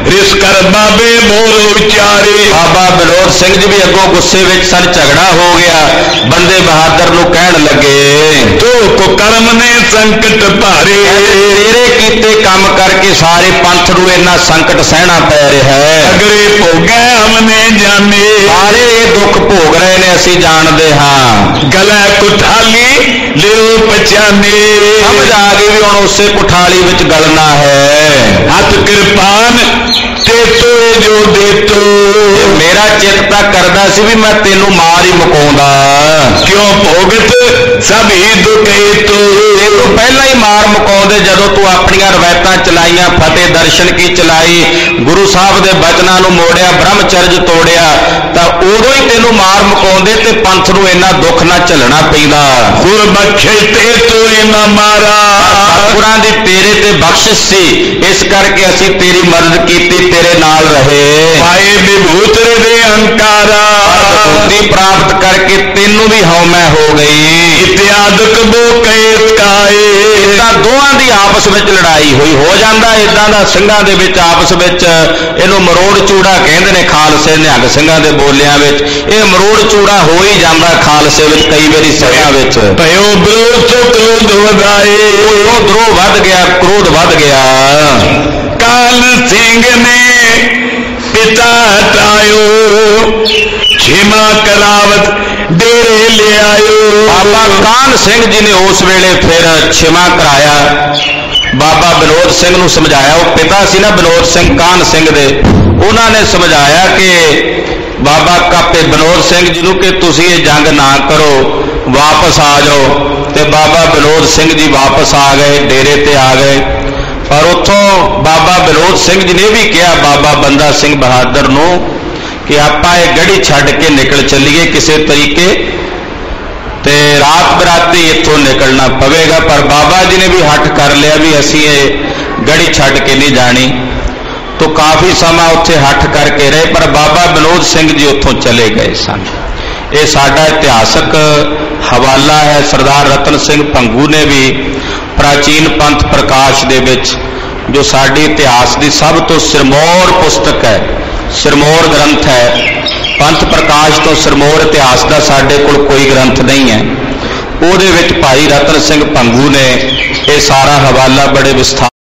रिस कर बाबे मोर उचारे। बाबा बिनोद सिंह जी भी अगों गुस्से विच सन, झगड़ा हो गया। बंदे बहादुर नूं कहण लगे तो कुकर्म ने संकट भारे, तेरे कीते काम करके सारे पंथ नूं इन्ना संकट सहना पै रहा है। अगरे भोगे हमने जाने, सारे ये दुख भोग रहे ने असीं जाणदे हां। गला कुठाली लियो पहचाने, समझ आ गई भी हुण उसे कुठाली विच गलना है। हथ कृपान ते तो जो दे तो, मेरा चित तां करदा सी भी मैं तेनू मार ही मुकाउंदा, क्यों भोगत सभी दुखे तो। तेनू पहला ही मार मुकाउंदे जदों तू अपनियां रवायतां चलाईयां, फतेह दर्शन की चलाई, गुरु साहब दे बचनां नूं मोड़िया, ब्रह्मचर्य तोड़िया, तां उदों ही तेनू मार मुकाउंदे ते पंथ नूं इन्ना दुख ना झलना पैंदा। गुर बख्शे ते तो ना मारा, सतगुरां दी तेरे ते बख्शिश सी, इस करके असीं तेरी मदद कीती, तेरे नाल रहे। पाए विभूत दे अंकारा, विभूति प्राप्त करके तेनू भी हौमै हो गई। इत्यादक बो कैस काए, इदां दोहां दी आपस विच लड़ाई हुई। हो जांदा इदां दा ਸਿੰਘਾਂ ਦੇ ਵਿੱਚ आपस ਵਿੱਚ, ਇਹਨੂੰ ਮਰੋੜ ਚੂੜਾ ਕਹਿੰਦੇ ਨੇ ਖਾਲਸੇ ਨਿਹੰਗ ਸਿੰਘਾਂ ਦੇ ਬੋਲਿਆਂ ਵਿੱਚ। ਇਹ ਮਰੋੜ ਚੂੜਾ ਹੋ ਹੀ ਜਾਂਦਾ ਖਾਲਸੇ ਵਿੱਚ ਕਈ ਵਾਰੀ ਸਭਿਆਂ ਵਿੱਚ। ਭਇਓ ਵਿਰੋਧ ਸੋ ਕ੍ਰੋਧ ਵਧਾਏ, ਉਹ ਦਰੋਹ ਵੱਧ ਗਿਆ, ਕ੍ਰੋਧ ਵੱਧ ਗਿਆ। ਕਾਲ ਸਿੰਘ ਨੇ पिता हटायो, क्षमा करावत डेरे ले आयो। बाबा कान सिंह जी ने उस वेले फिर क्षमा कराया, बाबा विनोद सिंह नूं समझाया। वो पिता सी ना विनोद सिंह कान सिंह दे, उन्होंने समझाया कि बाबा कापे विनोद सिंह जी नूं कि तुसीं ये जंग ना करो, वापस आ जाओ। ते बाबा विनोद सिंह जी वापस आ गए, डेरे ते आ गए। पर उत्थों बाबा विनोद सिंह जी ने भी कहा बाबा बंदा सिंह बहादुर नूं कि आपां ये गढ़ी छड्ड के निकल चलीए किसी तरीके, ते रात बराती इत्थों निकलना पवेगा। पर बाबा जी ने भी हट कर लिया भी असीं ये गढ़ी छड्ड के नहीं जानी। तो काफ़ी समा उत्थे हट करके रहे, पर बाबा विनोद सिंह जी उत्थों चले गए सन। ये साडा इतिहासक हवाला है। सरदार रतन सिंह भंगू ने भी प्राचीन पंथ प्रकाश दे विच, जो साडी इतिहास की सब तो सिरमौर पुस्तक है, सिरमौर ग्रंथ है, पंथ प्रकाश तो सिरमौर इतिहास का साडे कोल कोई ग्रंथ नहीं है। उहदे विच भाई रतन सिंह भंगू ने यह सारा हवाला बड़े विस्तार